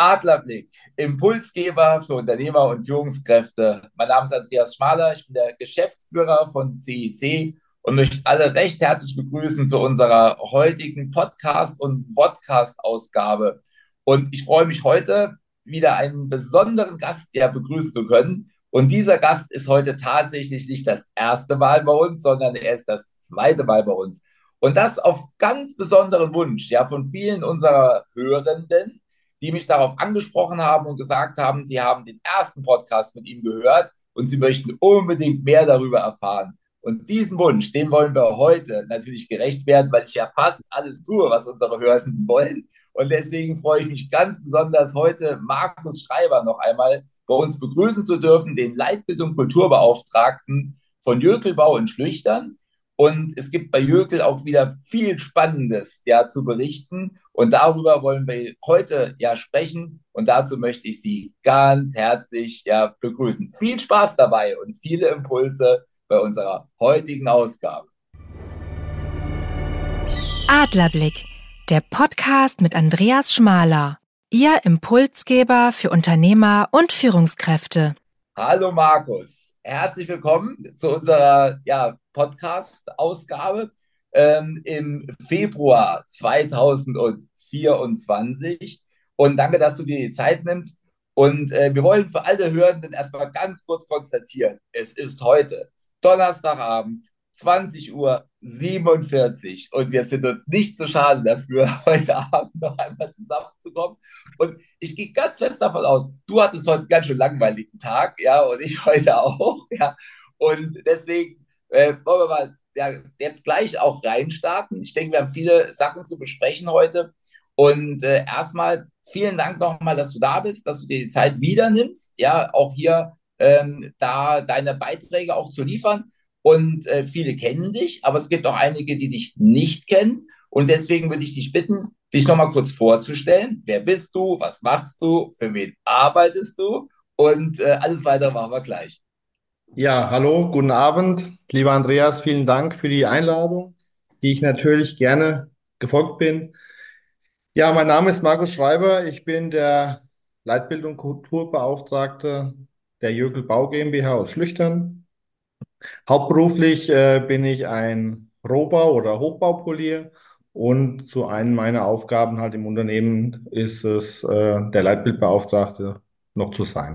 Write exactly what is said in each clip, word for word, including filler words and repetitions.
Adlerblick, Impulsgeber für Unternehmer und Führungskräfte. Mein Name ist Andreas Schmaler, ich bin der Geschäftsführer von C I C und möchte alle recht herzlich begrüßen zu unserer heutigen Podcast- und Podcast-Ausgabe. Und ich freue mich heute wieder einen besonderen Gast ja, begrüßen zu können. Und dieser Gast ist heute tatsächlich nicht das erste Mal bei uns, sondern er ist das zweite Mal bei uns. Und das auf ganz besonderen Wunsch ja, von vielen unserer Hörenden, die mich darauf angesprochen haben und gesagt haben, sie haben den ersten Podcast mit ihm gehört und sie möchten unbedingt mehr darüber erfahren. Und diesem Wunsch, dem wollen wir heute natürlich gerecht werden, weil ich ja fast alles tue, was unsere Hörenden wollen. Und deswegen freue ich mich ganz besonders, heute Markus Schreiber noch einmal bei uns begrüßen zu dürfen, den Leitbild- und Kulturbeauftragten von Jökelbau in Schlüchtern. Und es gibt bei Jökel auch wieder viel Spannendes ja, zu berichten. Und darüber wollen wir heute ja sprechen. Und dazu möchte ich Sie ganz herzlich ja, begrüßen. Viel Spaß dabei und viele Impulse bei unserer heutigen Ausgabe. Adlerblick, der Podcast mit Andreas Schmaler. Ihr Impulsgeber für Unternehmer und Führungskräfte. Hallo Markus, herzlich willkommen zu unserer ja, Podcast-Ausgabe ähm, im Februar zweitausendvierundzwanzig. Und danke, dass du dir die Zeit nimmst. Und äh, wir wollen für alle Hörenden erstmal ganz kurz konstatieren, es ist heute Donnerstagabend, zwanzig Uhr siebenundvierzig. Und wir sind uns nicht zu schade dafür, heute Abend noch einmal zusammenzukommen. Und ich gehe ganz fest davon aus, du hattest heute einen ganz schön langweiligen Tag, ja, und ich heute auch, ja. Und deswegen äh, wollen wir mal ja, jetzt gleich auch reinstarten. Ich denke, wir haben viele Sachen zu besprechen heute. Und äh, erstmal vielen Dank nochmal, dass du da bist, dass du dir die Zeit wieder nimmst, ja, auch hier ähm, da deine Beiträge auch zu liefern. Und äh, viele kennen dich, aber es gibt auch einige, die dich nicht kennen. Und deswegen würde ich dich bitten, dich nochmal kurz vorzustellen. Wer bist du? Was machst du? Für wen arbeitest du? Und äh, alles weitere machen wir gleich. Ja, hallo, guten Abend. Lieber Andreas, vielen Dank für die Einladung, die ich natürlich gerne gefolgt bin. Ja, mein Name ist Markus Schreiber. Ich bin der Leitbild- und Kulturbeauftragte der Jökel Bau GmbH aus Schlüchtern. Hauptberuflich äh, bin ich ein Rohbau- oder Hochbaupolier und zu einem meiner Aufgaben halt im Unternehmen ist es, äh, der Leitbildbeauftragte noch zu sein.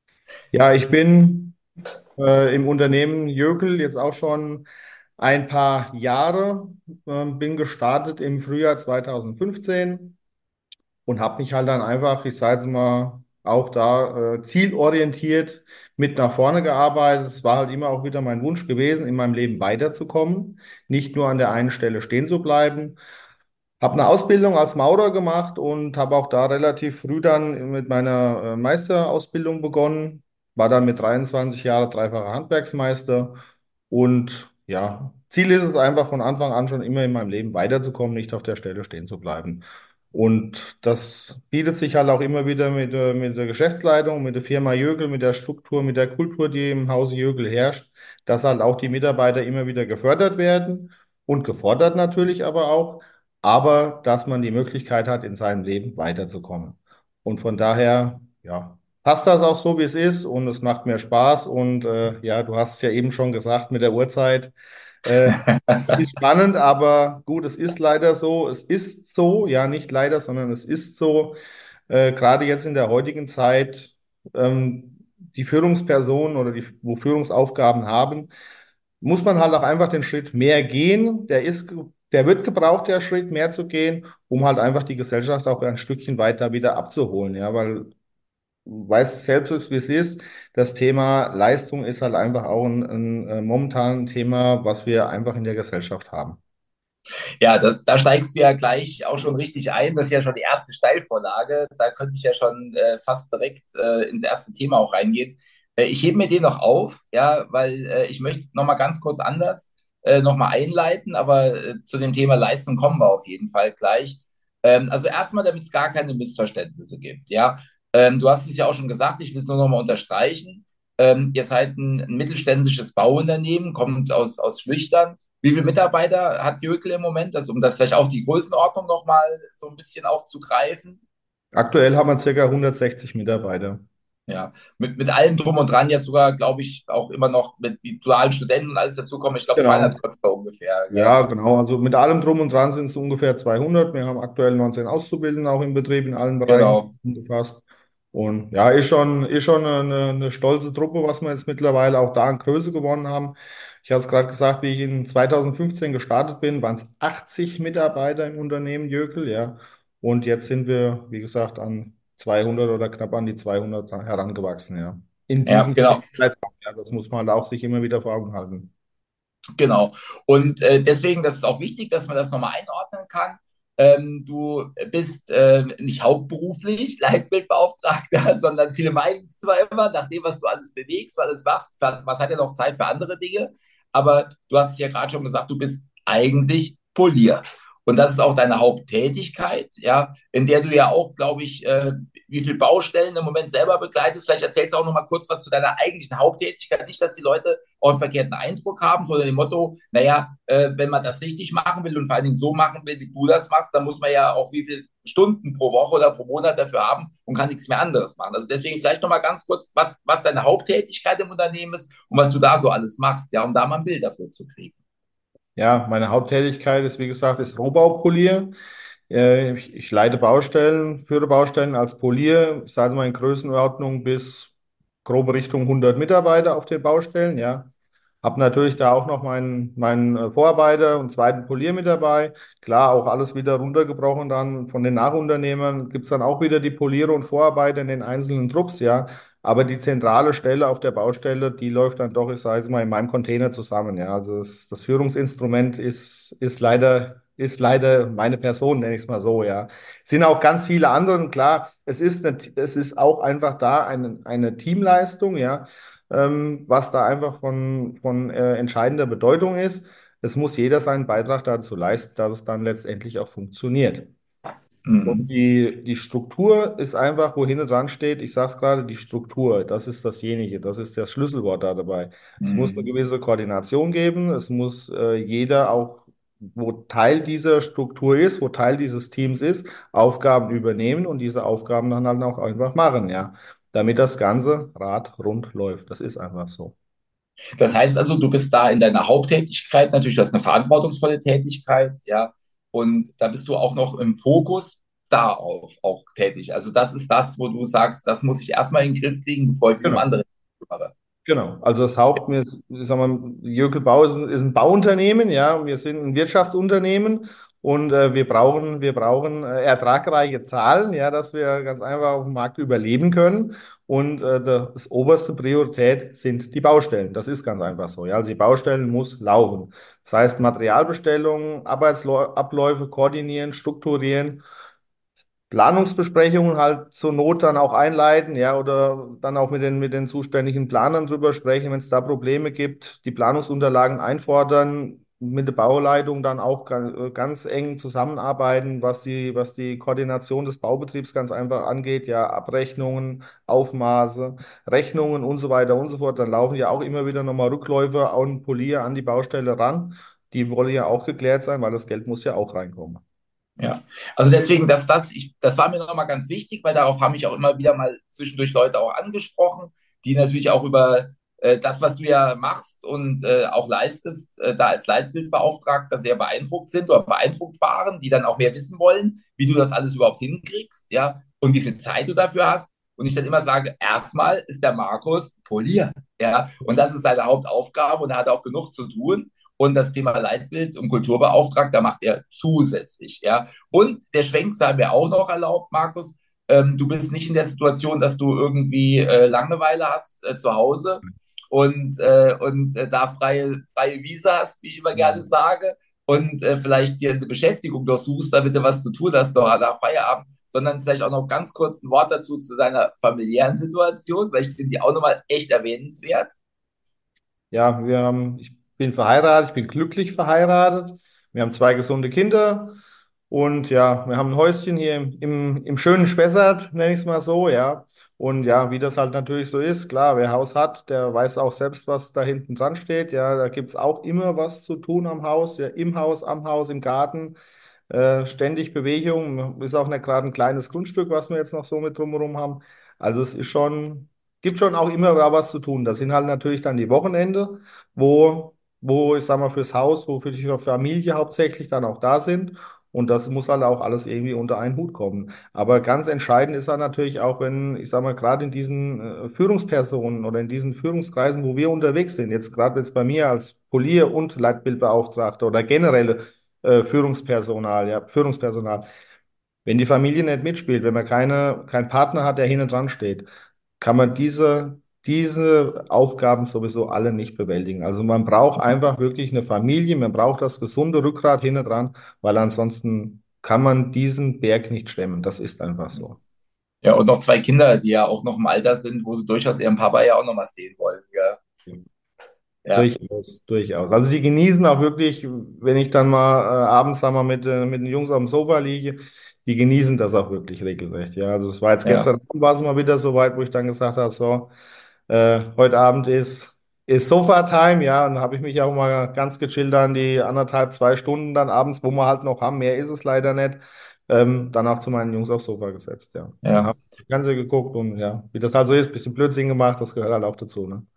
Ja, ich bin äh, im Unternehmen Jökel jetzt auch schon ein paar Jahre. Ähm, bin gestartet im Frühjahr zweitausendfünfzehn und habe mich halt dann einfach, ich sage jetzt mal, auch da äh, zielorientiert mit nach vorne gearbeitet. Es war halt immer auch wieder mein Wunsch gewesen, in meinem Leben weiterzukommen, nicht nur an der einen Stelle stehen zu bleiben. Habe eine Ausbildung als Maurer gemacht und habe auch da relativ früh dann mit meiner äh, Meisterausbildung begonnen. War dann mit dreiundzwanzig Jahren dreifacher Handwerksmeister. Und ja, Ziel ist es einfach von Anfang an schon immer in meinem Leben weiterzukommen, nicht auf der Stelle stehen zu bleiben. Und das bietet sich halt auch immer wieder mit, äh, mit der Geschäftsleitung, mit der Firma Jögel, mit der Struktur, mit der Kultur, die im Hause Jögel herrscht, dass halt auch die Mitarbeiter immer wieder gefördert werden und gefordert natürlich aber auch, aber dass man die Möglichkeit hat, in seinem Leben weiterzukommen. Und von daher, ja, passt das auch so, wie es ist und es macht mir Spaß. Und äh, ja, du hast es ja eben schon gesagt mit der Uhrzeit. Äh, ist spannend, aber gut, es ist leider so. Es ist so, ja, nicht leider, sondern es ist so. Äh, gerade jetzt in der heutigen Zeit, ähm, die Führungspersonen oder die, wo Führungsaufgaben haben, muss man halt auch einfach den Schritt mehr gehen. Der ist, der wird gebraucht, der Schritt mehr zu gehen, um halt einfach die Gesellschaft auch ein Stückchen weiter wieder abzuholen. Ja, weil du weißt selbst, wie es ist. Das Thema Leistung ist halt einfach auch ein, ein, ein momentan Thema, was wir einfach in der Gesellschaft haben. Ja, da, da steigst du ja gleich auch schon richtig ein. Das ist ja schon die erste Steilvorlage. Da könnte ich ja schon äh, fast direkt äh, ins erste Thema auch reingehen. Äh, ich hebe mir den noch auf, ja, weil äh, ich möchte noch mal ganz kurz anders äh, noch mal einleiten, aber äh, zu dem Thema Leistung kommen wir auf jeden Fall gleich. Ähm, also erstmal, damit es gar keine Missverständnisse gibt, ja. Ähm, du hast es ja auch schon gesagt, ich will es nur noch mal unterstreichen. Ähm, ihr seid ein, ein mittelständisches Bauunternehmen, kommt aus, aus Schlüchtern. Wie viele Mitarbeiter hat Jökel im Moment? Also, um das vielleicht auch die Größenordnung nochmal so ein bisschen aufzugreifen. Aktuell haben wir circa hundertsechzig Mitarbeiter. Ja, mit, mit allem drum und dran jetzt sogar, glaube ich, auch immer noch mit die dualen Studenten und alles dazukommen. Ich glaube, zweihundert Genau. Köpfe ungefähr. Gell? Ja, genau. Also mit allem drum und dran sind es ungefähr zweihundert. Wir haben aktuell neunzehn Auszubildende auch im Betrieb in allen Bereichen Genau. umgefasst. Und ja, ist schon, ist schon eine, eine stolze Truppe, was wir jetzt mittlerweile auch da an Größe gewonnen haben. Ich habe es gerade gesagt, wie ich in zweitausendfünfzehn gestartet bin, waren es achtzig Mitarbeiter im Unternehmen Jöckel, ja. Und jetzt sind wir, wie gesagt, an zweihundert oder knapp an die zweihundert herangewachsen, ja. In Ja, diesem genau. Zeitraum, ja, das muss man halt auch sich immer wieder vor Augen halten. Genau. Und äh, deswegen, das ist auch wichtig, dass man das nochmal einordnen kann. Ähm, du bist äh, nicht hauptberuflich Leitbildbeauftragter, sondern viele meinen es zwar immer, nach dem, was du alles bewegst, was alles machst, was hat ja noch Zeit für andere Dinge, aber du hast es ja gerade schon gesagt, du bist eigentlich Polier. Und das ist auch deine Haupttätigkeit, ja, in der du ja auch, glaube ich, äh, wie viele Baustellen im Moment selber begleitest. Vielleicht erzählst du auch noch mal kurz was zu deiner eigentlichen Haupttätigkeit. Nicht, dass die Leute auch einen verkehrten Eindruck haben, sondern dem Motto, naja, äh, wenn man das richtig machen will und vor allen Dingen so machen will, wie du das machst, dann muss man ja auch wie viele Stunden pro Woche oder pro Monat dafür haben und kann nichts mehr anderes machen. Also deswegen vielleicht noch mal ganz kurz, was, was deine Haupttätigkeit im Unternehmen ist und was du da so alles machst, ja, um da mal ein Bild dafür zu kriegen. Ja, meine Haupttätigkeit ist, wie gesagt, ist Rohbaupolier. Äh, Ich, ich leite Baustellen, führe Baustellen als Polier, ich sage mal in Größenordnung bis grobe Richtung hundert Mitarbeiter auf den Baustellen, ja. Habe natürlich da auch noch meinen, meinen äh, Vorarbeiter und zweiten Polier mit dabei. Klar, auch alles wieder runtergebrochen dann von den Nachunternehmern gibt es dann auch wieder die Poliere und Vorarbeiter in den einzelnen Trupps, ja. Aber die zentrale Stelle auf der Baustelle, die läuft dann doch, ich sage es mal, in meinem Container zusammen, ja. Also das, das Führungsinstrument ist, ist leider, ist leider meine Person, nenne ich es mal so, ja. Es sind auch ganz viele andere, klar, es ist, eine, es ist auch einfach da eine, eine Teamleistung, ja, ähm, was da einfach von, von äh, entscheidender Bedeutung ist. Es muss jeder seinen Beitrag dazu leisten, dass es dann letztendlich auch funktioniert. Und Mhm. die, die Struktur ist einfach, wo hinten dran steht, ich sage es gerade, die Struktur, das ist dasjenige, das ist das Schlüsselwort da dabei. Es muss eine Mhm. gewisse Koordination geben, es muss äh, jeder auch, wo Teil dieser Struktur ist, wo Teil dieses Teams ist, Aufgaben übernehmen und diese Aufgaben dann halt auch einfach machen, ja, damit das ganze Rad rund läuft. Das ist einfach so. Das heißt also, du bist da in deiner Haupttätigkeit, natürlich, das ist eine verantwortungsvolle Tätigkeit, ja, und da bist du auch noch im Fokus darauf auch tätig. Also das ist das, wo du sagst, das muss ich erstmal in den Griff kriegen, bevor ich mich um Genau. andere kümmere. Genau, also das Haupt, wir- ich sag mal, Jöckel Bau ist ein, ist ein Bauunternehmen, ja, wir sind ein Wirtschaftsunternehmen und äh, wir brauchen, wir brauchen äh, ertragreiche Zahlen, ja, dass wir ganz einfach auf dem Markt überleben können. Und äh, das oberste Priorität sind die Baustellen. Das ist ganz einfach so, ja. Also die Baustellen muss laufen. Das heißt, Materialbestellungen, Arbeitsabläufe koordinieren, strukturieren. Planungsbesprechungen halt zur Not dann auch einleiten, ja, oder dann auch mit den, mit den zuständigen Planern drüber sprechen, wenn es da Probleme gibt, die Planungsunterlagen einfordern, mit der Bauleitung dann auch ganz, ganz eng zusammenarbeiten, was die, was die Koordination des Baubetriebs ganz einfach angeht, ja, Abrechnungen, Aufmaße, Rechnungen und so weiter und so fort. Dann laufen ja auch immer wieder nochmal Rückläufe und Polier an die Baustelle ran. Die wollen ja auch geklärt sein, weil das Geld muss ja auch reinkommen. Ja, also deswegen, dass das, ich, das war mir nochmal ganz wichtig, weil darauf haben mich auch immer wieder mal zwischendurch Leute auch angesprochen, die natürlich auch über äh, das, was du ja machst und äh, auch leistest, äh, da als Leitbildbeauftragter sehr beeindruckt sind oder beeindruckt waren, die dann auch mehr wissen wollen, wie du das alles überhaupt hinkriegst, ja, und wie viel Zeit du dafür hast. Und ich dann immer sage, erstmal ist der Markus Polier, ja, und das ist seine Hauptaufgabe und er hat auch genug zu tun. Und das Thema Leitbild und Kulturbeauftragter macht er zusätzlich. Ja. Und der Schwenk sei mir auch noch erlaubt, Markus. Ähm, du bist nicht in der Situation, dass du irgendwie äh, Langeweile hast äh, zu Hause und, äh, und äh, da freie, freie Wiese hast, wie ich immer gerne sage, und äh, vielleicht dir eine Beschäftigung doch suchst, damit du was zu tun hast, doch nach Feierabend, sondern vielleicht auch noch ganz kurz ein Wort dazu zu deiner familiären Situation, weil ich finde die auch nochmal echt erwähnenswert. Ja, wir haben, ich bin verheiratet, ich bin glücklich verheiratet. Wir haben zwei gesunde Kinder und ja, wir haben ein Häuschen hier im, im, im schönen Spessart, nenne ich es mal so, ja. Und ja, wie das halt natürlich so ist, klar, wer Haus hat, der weiß auch selbst, was da hinten dran steht. Ja, da gibt es auch immer was zu tun am Haus, ja, im Haus, am Haus, im Garten. Äh, ständig Bewegung, ist auch nicht gerade ein kleines Grundstück, was wir jetzt noch so mit drumherum haben. Also es ist schon, gibt schon auch immer da was zu tun. Das sind halt natürlich dann die Wochenende, wo, wo ich sag mal, fürs Haus, wo für die Familie hauptsächlich dann auch da sind. Und das muss halt auch alles irgendwie unter einen Hut kommen. Aber ganz entscheidend ist dann natürlich auch, wenn, ich sag mal, gerade in diesen äh, Führungspersonen oder in diesen Führungskreisen, wo wir unterwegs sind, jetzt gerade jetzt bei mir als Polier- und Leitbildbeauftragter oder generell äh, Führungspersonal, ja, Führungspersonal. Wenn die Familie nicht mitspielt, wenn man keine, keinen Partner hat, der hinten dran steht, kann man diese, diese Aufgaben sowieso alle nicht bewältigen. Also man braucht einfach wirklich eine Familie, man braucht das gesunde Rückgrat hinten dran, weil ansonsten kann man diesen Berg nicht stemmen. Das ist einfach so. Ja, und noch zwei Kinder, die ja auch noch im Alter sind, wo sie durchaus ihren Papa ja auch noch mal sehen wollen. Ja, ja, Durchaus, durchaus. Also die genießen auch wirklich, wenn ich dann mal äh, abends sag mal, mit, äh, mit den Jungs auf dem Sofa liege, die genießen das auch wirklich regelrecht. Ja, also es war jetzt ja, gestern Abend war es mal wieder so weit, wo ich dann gesagt habe, so, äh, heute Abend ist, ist Sofa-Time, ja, und dann habe ich mich auch mal ganz gechillt an die anderthalb, zwei Stunden dann abends, wo wir halt noch haben, mehr ist es leider nicht, ähm, danach zu meinen Jungs aufs Sofa gesetzt, ja. Und ja. habe Fernsehen geguckt und ja, wie das halt so ist, bisschen Blödsinn gemacht, das gehört halt auch dazu, ne?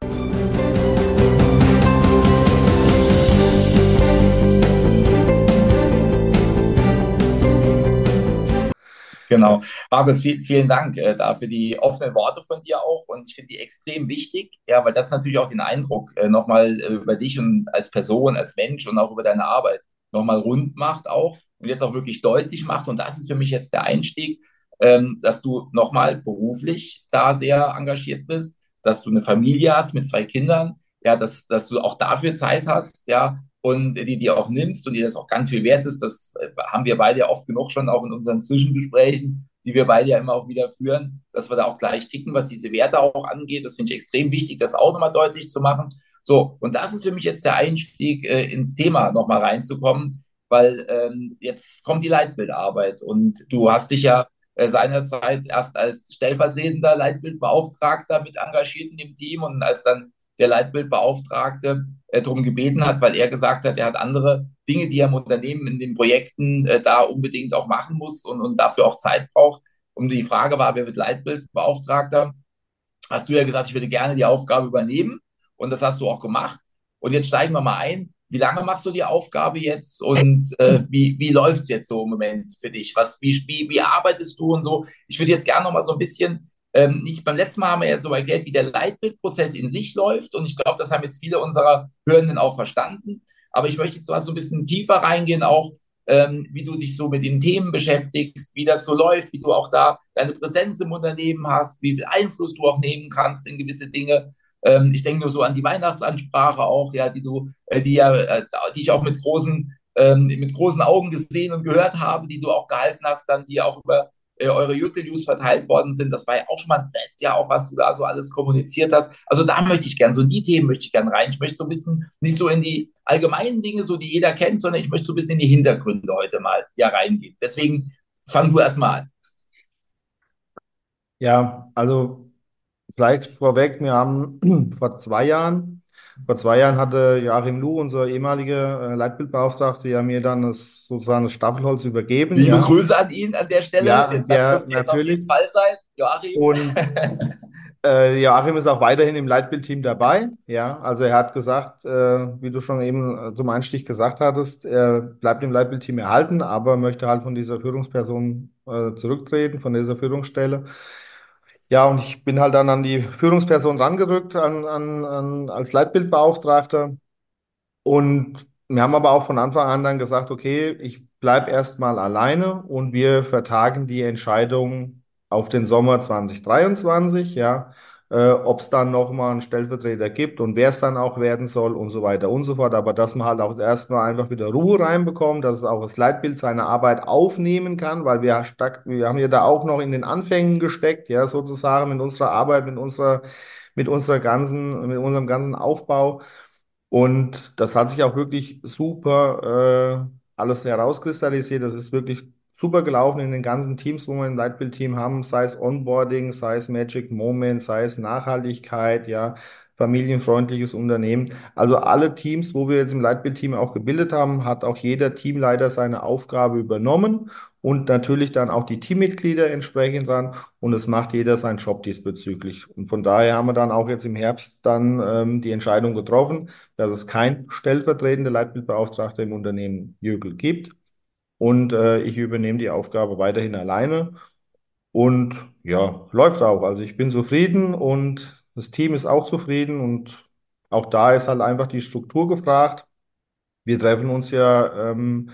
Ja. Genau. Markus, viel, vielen Dank äh, dafür die offenen Worte von dir auch. Und ich finde die extrem wichtig, ja, weil das natürlich auch den Eindruck äh, nochmal äh, über dich und als Person, als Mensch und auch über deine Arbeit nochmal rund macht auch und jetzt auch wirklich deutlich macht. Und das ist für mich jetzt der Einstieg, ähm, dass du nochmal beruflich da sehr engagiert bist, dass du eine Familie hast mit zwei Kindern, ja, dass, dass du auch dafür Zeit hast, ja, und die die auch nimmst und die das auch ganz viel wert ist. Das äh, haben wir beide ja oft genug schon auch in unseren Zwischengesprächen, die wir beide ja immer auch wieder führen, dass wir da auch gleich ticken, was diese Werte auch angeht. Das finde ich extrem wichtig, das auch nochmal deutlich zu machen. So, und das ist für mich jetzt der Einstieg äh, ins Thema nochmal reinzukommen, weil ähm, jetzt kommt die Leitbildarbeit und du hast dich ja äh, seinerzeit erst als stellvertretender Leitbildbeauftragter mit engagiert in dem Team und als dann der Leitbildbeauftragte äh, darum gebeten hat, weil er gesagt hat, er hat andere Dinge, die er im Unternehmen, in den Projekten äh, da unbedingt auch machen muss und, und dafür auch Zeit braucht. Und die Frage war, wer wird Leitbildbeauftragter? Hast du ja gesagt, ich würde gerne die Aufgabe übernehmen und das hast du auch gemacht. Und jetzt steigen wir mal ein. Wie lange machst du die Aufgabe jetzt und äh, wie, wie läuft es jetzt so im Moment für dich? Was, wie, wie, wie arbeitest du und so? Ich würde jetzt gerne noch mal so ein bisschen, ähm, nicht beim letzten Mal haben wir ja so erklärt, wie der Leitbildprozess in sich läuft und ich glaube, das haben jetzt viele unserer Hörenden auch verstanden. Aber ich möchte jetzt mal so ein bisschen tiefer reingehen, auch ähm, wie du dich so mit den Themen beschäftigst, wie das so läuft, wie du auch da deine Präsenz im Unternehmen hast, wie viel Einfluss du auch nehmen kannst in gewisse Dinge. Ähm, ich denke nur so an die Weihnachtsansprache auch, ja, die du, äh, die ja, äh, die ich auch mit großen, ähm, mit großen Augen gesehen und gehört habe, die du auch gehalten hast, dann die auch über äh, eure Jütte-News verteilt worden sind. Das war ja auch schon mal ein Brett, ja, auch was du da so alles kommuniziert hast. Also da möchte ich gerne, so in die Themen möchte ich gerne rein. Ich möchte so ein bisschen nicht so in die allgemeinen Dinge, so die jeder kennt, sondern ich möchte so ein bisschen in die Hintergründe heute mal ja reingehen. Deswegen fang du erstmal an. Ja, also vielleicht vorweg, wir haben vor zwei Jahren, vor zwei Jahren hatte Joachim Lu, unser ehemaliger äh, Leitbildbeauftragter, ja mir dann das, sozusagen das Staffelholz übergeben, Liebe ja. Grüße an ihn an der Stelle. Ja, Das der muss jetzt auf jeden natürlich. Fall sein. Joachim. Und äh, Joachim ist auch weiterhin im Leitbildteam dabei, ja. Also er hat gesagt, äh, wie du schon eben äh, zum Einstieg gesagt hattest, er bleibt im Leitbildteam erhalten, aber möchte halt von dieser Führungsperson äh, zurücktreten, von dieser Führungsstelle. Ja, und ich bin halt dann an die Führungsperson rangerückt, an, an, an, als Leitbildbeauftragter. Und wir haben aber auch von Anfang an dann gesagt, okay, ich bleibe erstmal alleine und wir vertagen die Entscheidung auf den Sommer zwanzig dreiundzwanzig, ja, äh, ob es dann nochmal einen Stellvertreter gibt und wer es dann auch werden soll und so weiter und so fort. Aber dass man halt auch erstmal einfach wieder Ruhe reinbekommt, dass es auch das Leitbild seine Arbeit aufnehmen kann, weil wir, stark, wir haben ja da auch noch in den Anfängen gesteckt, ja, sozusagen mit unserer Arbeit, mit unserer, mit unserer ganzen, mit unserem ganzen Aufbau. Und das hat sich auch wirklich super äh, alles herauskristallisiert. Das ist wirklich super gelaufen in den ganzen Teams, wo wir ein Leitbildteam haben, sei es Onboarding, sei es Magic Moment, sei es Nachhaltigkeit, ja, familienfreundliches Unternehmen. Also alle Teams, wo wir jetzt im Leitbildteam auch gebildet haben, hat auch jeder Teamleiter seine Aufgabe übernommen und natürlich dann auch die Teammitglieder entsprechend dran und es macht jeder seinen Job diesbezüglich. Und von daher haben wir dann auch jetzt im Herbst dann ähm, die Entscheidung getroffen, dass es kein stellvertretender Leitbildbeauftragter im Unternehmen Jögel gibt und äh, ich übernehme die Aufgabe weiterhin alleine. Und ja, läuft auch. Also ich bin zufrieden und das Team ist auch zufrieden und auch da ist halt einfach die Struktur gefragt. Wir treffen uns ja ähm,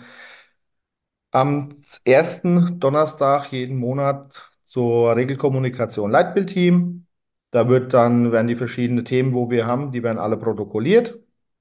am ersten Donnerstag jeden Monat zur Regelkommunikation Leitbildteam. Da wird dann, werden die verschiedenen Themen, wo wir haben, die werden alle protokolliert.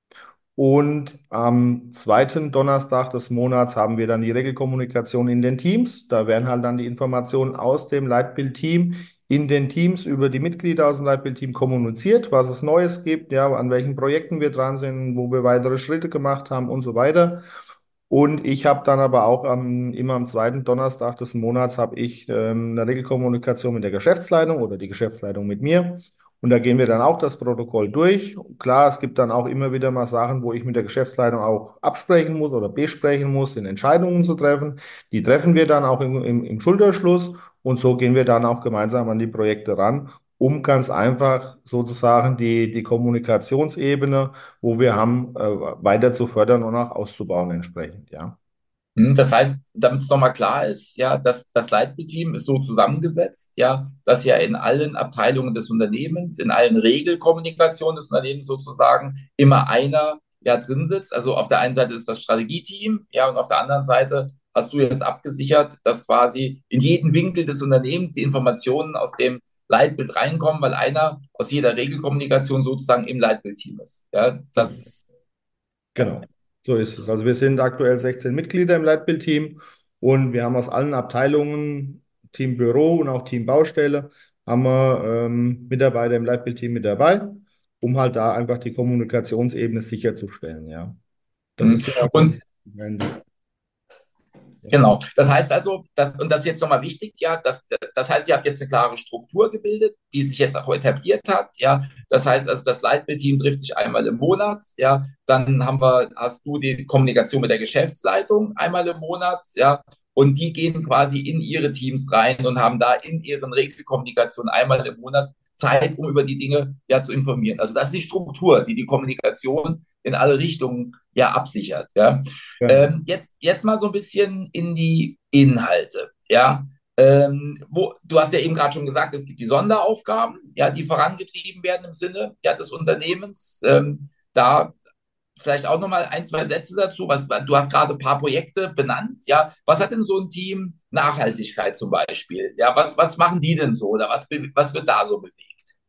Und am zweiten Donnerstag des Monats haben wir dann die Regelkommunikation in den Teams. Da werden halt dann die Informationen aus dem Leitbild-Team in den Teams über die Mitglieder aus dem Leitbild-Team kommuniziert, was es Neues gibt, ja, an welchen Projekten wir dran sind, wo wir weitere Schritte gemacht haben und so weiter. Und ich habe dann aber auch am, immer am zweiten Donnerstag des Monats habe ich ähm, eine Regelkommunikation mit der Geschäftsleitung oder die Geschäftsleitung mit mir. Und da gehen wir dann auch das Protokoll durch. Klar, es gibt dann auch immer wieder mal Sachen, wo ich mit der Geschäftsleitung auch absprechen muss oder besprechen muss, in Entscheidungen zu treffen. Die treffen wir dann auch im, im, im Schulterschluss und so gehen wir dann auch gemeinsam an die Projekte ran, um ganz einfach sozusagen die, die Kommunikationsebene, wo wir haben, äh, weiter zu fördern und auch auszubauen entsprechend, ja. Hm, Das heißt, damit es nochmal klar ist, ja, dass das Leitbildteam ist so zusammengesetzt, ja, dass ja in allen Abteilungen des Unternehmens, in allen Regelkommunikationen des Unternehmens sozusagen immer einer ja drin sitzt. Also auf der einen Seite ist das Strategieteam, ja, und auf der anderen Seite hast du jetzt abgesichert, dass quasi in jeden Winkel des Unternehmens die Informationen aus dem Leitbild reinkommen, weil einer aus jeder Regelkommunikation sozusagen im Leitbildteam ist. Ja, das, ja. Genau, so ist es. Also wir sind aktuell sechzehn Mitglieder im Leitbildteam und wir haben aus allen Abteilungen, Team Büro und auch Team Baustelle, haben wir ähm, Mitarbeiter im Leitbildteam mit dabei, um halt da einfach die Kommunikationsebene sicherzustellen, ja. Das Hm. ist ja auch Und das. Ja. Genau. Das heißt also, das, und das ist jetzt nochmal wichtig, ja, das, das heißt, ihr habt jetzt eine klare Struktur gebildet, die sich jetzt auch etabliert hat, ja. Das heißt also, das Leitbildteam trifft sich einmal im Monat, ja. Dann haben wir, hast du die Kommunikation mit der Geschäftsleitung einmal im Monat, ja. Und die gehen quasi in ihre Teams rein und haben da in ihren Regelkommunikationen einmal im Monat Zeit, um über die Dinge ja zu informieren. Also das ist die Struktur, die die Kommunikation in alle Richtungen ja absichert, ja. Genau. Ähm, jetzt, jetzt mal so ein bisschen in die Inhalte. Ja, ähm, wo, du hast ja eben gerade schon gesagt, es gibt die Sonderaufgaben, ja, die vorangetrieben werden im Sinne ja, des Unternehmens. Ähm, da vielleicht auch noch mal ein, zwei Sätze dazu. Was, du hast gerade ein paar Projekte benannt. Ja, was hat denn so ein Team Nachhaltigkeit zum Beispiel? Ja, was, was machen die denn so oder was, was wird da so bewegt?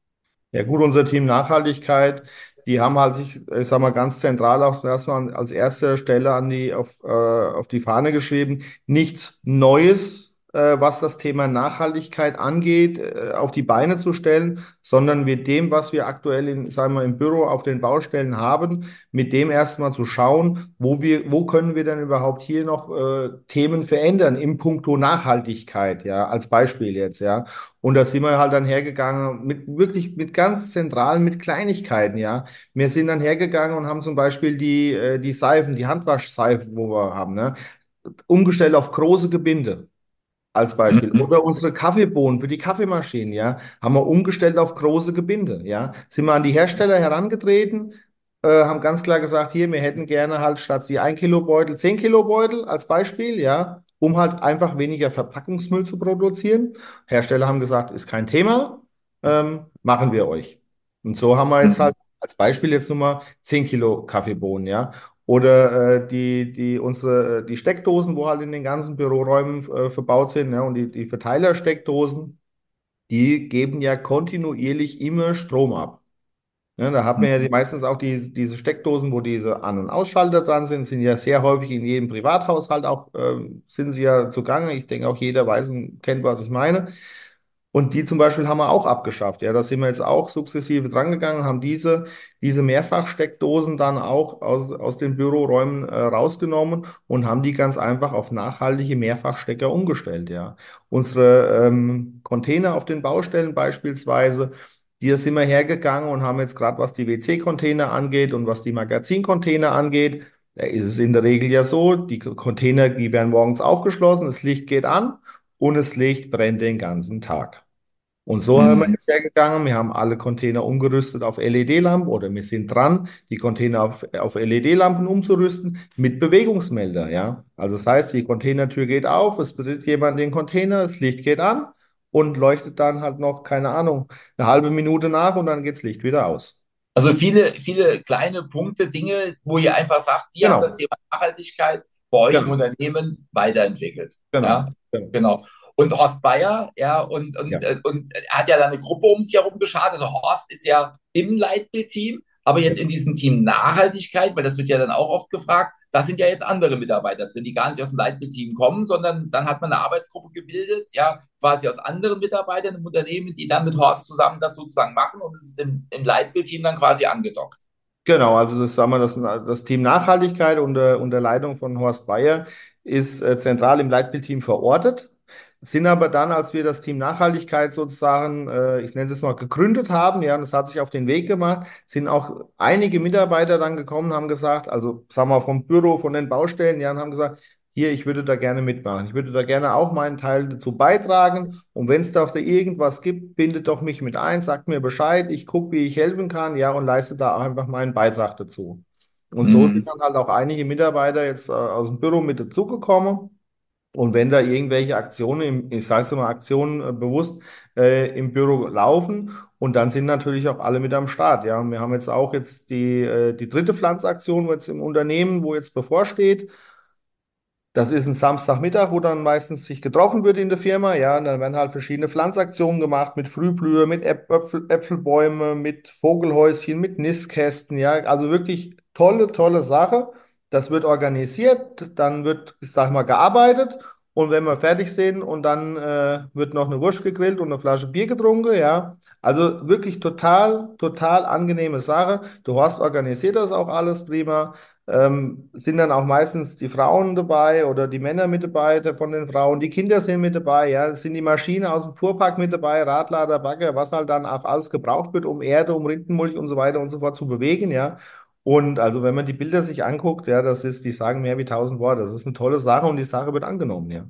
Ja gut, unser Team Nachhaltigkeit, die haben halt sich, ich sag mal, ganz zentral auch erstmal als erste Stelle an die, auf, äh, auf die Fahne geschrieben, nichts Neues, äh, was das Thema Nachhaltigkeit angeht, äh, auf die Beine zu stellen, sondern mit dem, was wir aktuell in, sagen wir, im Büro auf den Baustellen haben, mit dem erstmal zu schauen, wo wir, wo können wir denn überhaupt hier noch äh, Themen verändern im Puncto Nachhaltigkeit, ja, als Beispiel jetzt, ja. Und da sind wir halt dann hergegangen mit wirklich mit ganz zentralen, mit Kleinigkeiten, ja. Wir sind dann hergegangen und haben zum Beispiel die, äh, die Seifen, die Handwaschseifen, wo wir haben, ne, umgestellt auf große Gebinde als Beispiel. Mhm. Oder unsere Kaffeebohnen für die Kaffeemaschinen, ja, haben wir umgestellt auf große Gebinde, ja. Sind wir an die Hersteller herangetreten, äh, haben ganz klar gesagt, hier, wir hätten gerne halt statt die ein Kilo Beutel, zehn Kilo Beutel als Beispiel, ja, um halt einfach weniger Verpackungsmüll zu produzieren. Hersteller haben gesagt, ist kein Thema, ähm, machen wir euch. Und so haben wir jetzt halt Mhm. als Beispiel jetzt nur mal zehn Kilo Kaffeebohnen, ja. Oder äh, die, die, unsere, die Steckdosen, wo halt in den ganzen Büroräumen äh, verbaut sind, ja, und die, die Verteilersteckdosen, die geben ja kontinuierlich immer Strom ab. Ja, da hat man ja die, meistens auch die, diese Steckdosen, wo diese An- und Ausschalter dran sind, sind ja sehr häufig in jedem Privathaushalt auch, ähm, sind sie ja zugange. Ich denke auch jeder weiß und kennt, was ich meine. Und die zum Beispiel haben wir auch abgeschafft. Ja, da sind wir jetzt auch sukzessive drangegangen, haben diese, diese Mehrfachsteckdosen dann auch aus, aus den Büroräumen äh, rausgenommen und haben die ganz einfach auf nachhaltige Mehrfachstecker umgestellt. Ja, unsere ähm, Container auf den Baustellen beispielsweise. Hier sind wir hergegangen und haben jetzt gerade, was die W C-Container angeht und was die Magazincontainer angeht, da ist es in der Regel ja so, die Container, die werden morgens aufgeschlossen, das Licht geht an und das Licht brennt den ganzen Tag. Und so haben wir Mhm. jetzt hergegangen. Wir haben alle Container umgerüstet auf L E D-Lampen oder wir sind dran, die Container auf, auf L E D-Lampen umzurüsten mit Bewegungsmelder. Ja? Also das heißt, die Containertür geht auf, es betritt jemand den Container, das Licht geht an und leuchtet dann halt noch, keine Ahnung, eine halbe Minute nach und dann geht das Licht wieder aus. Also viele, viele kleine Punkte, Dinge, wo ihr einfach sagt, die haben das Genau, Thema Nachhaltigkeit bei euch im genau, Unternehmen weiterentwickelt. Ja, genau, genau. genau. Und Horst Bayer, ja, und, und, Ja. äh, und er hat ja da eine Gruppe um sich herum geschaut. Also Horst ist ja im Leitbild-Team, aber jetzt in diesem Team Nachhaltigkeit, weil das wird ja dann auch oft gefragt, da sind ja jetzt andere Mitarbeiter drin, die gar nicht aus dem Leitbild-Team kommen, sondern dann hat man eine Arbeitsgruppe gebildet, ja, quasi aus anderen Mitarbeitern im Unternehmen, die dann mit Horst zusammen das sozusagen machen und es ist im, im Leitbild-Team dann quasi angedockt. Genau, also das, sagen wir, das, das Team Nachhaltigkeit unter, unter Leitung von Horst Bayer ist äh, zentral im Leitbildteam verortet, sind aber dann, als wir das Team Nachhaltigkeit sozusagen, äh, ich nenne es mal, gegründet haben, ja, und es hat sich auf den Weg gemacht, sind auch einige Mitarbeiter dann gekommen, haben gesagt, also sagen wir vom Büro, von den Baustellen, ja, und haben gesagt, hier, ich würde da gerne mitmachen, ich würde da gerne auch meinen Teil dazu beitragen. Und wenn es doch da irgendwas gibt, bindet doch mich mit ein, sagt mir Bescheid, ich gucke, wie ich helfen kann, ja, und leiste da auch einfach meinen Beitrag dazu. Und so sind Mhm. dann halt auch einige Mitarbeiter jetzt äh, aus dem Büro mit dazugekommen. Und wenn da irgendwelche Aktionen, im, ich sage es mal Aktionen äh, bewusst äh, im Büro laufen, und dann sind natürlich auch alle mit am Start. Ja, und wir haben jetzt auch jetzt die, äh, die dritte Pflanzaktion wo jetzt im Unternehmen, wo jetzt bevorsteht. Das ist ein Samstagmittag, wo dann meistens sich getroffen wird in der Firma. Ja, und dann werden halt verschiedene Pflanzaktionen gemacht mit Frühblüher, mit Äp Äpfel, Äpfelbäume, mit Vogelhäuschen, mit Nistkästen. Ja, also wirklich tolle, tolle Sache. Das wird organisiert, dann wird, ich sag mal, gearbeitet. Und wenn wir fertig sind und dann äh, wird noch eine Wurst gegrillt und eine Flasche Bier getrunken. Ja, also wirklich total, total angenehme Sache. Du hast organisiert das auch alles prima. Ähm, sind dann auch meistens die Frauen dabei oder die Männer mit dabei der- von den Frauen. Die Kinder sind mit dabei, ja. Es sind die Maschinen aus dem Fuhrpark mit dabei, Radlader, Bagger, was halt dann auch alles gebraucht wird, um Erde, um Rindenmulch und so weiter und so fort zu bewegen, ja. Und also wenn man die Bilder sich anguckt, ja, das ist, die sagen mehr wie tausend Worte. Das ist eine tolle Sache und die Sache wird angenommen, ja.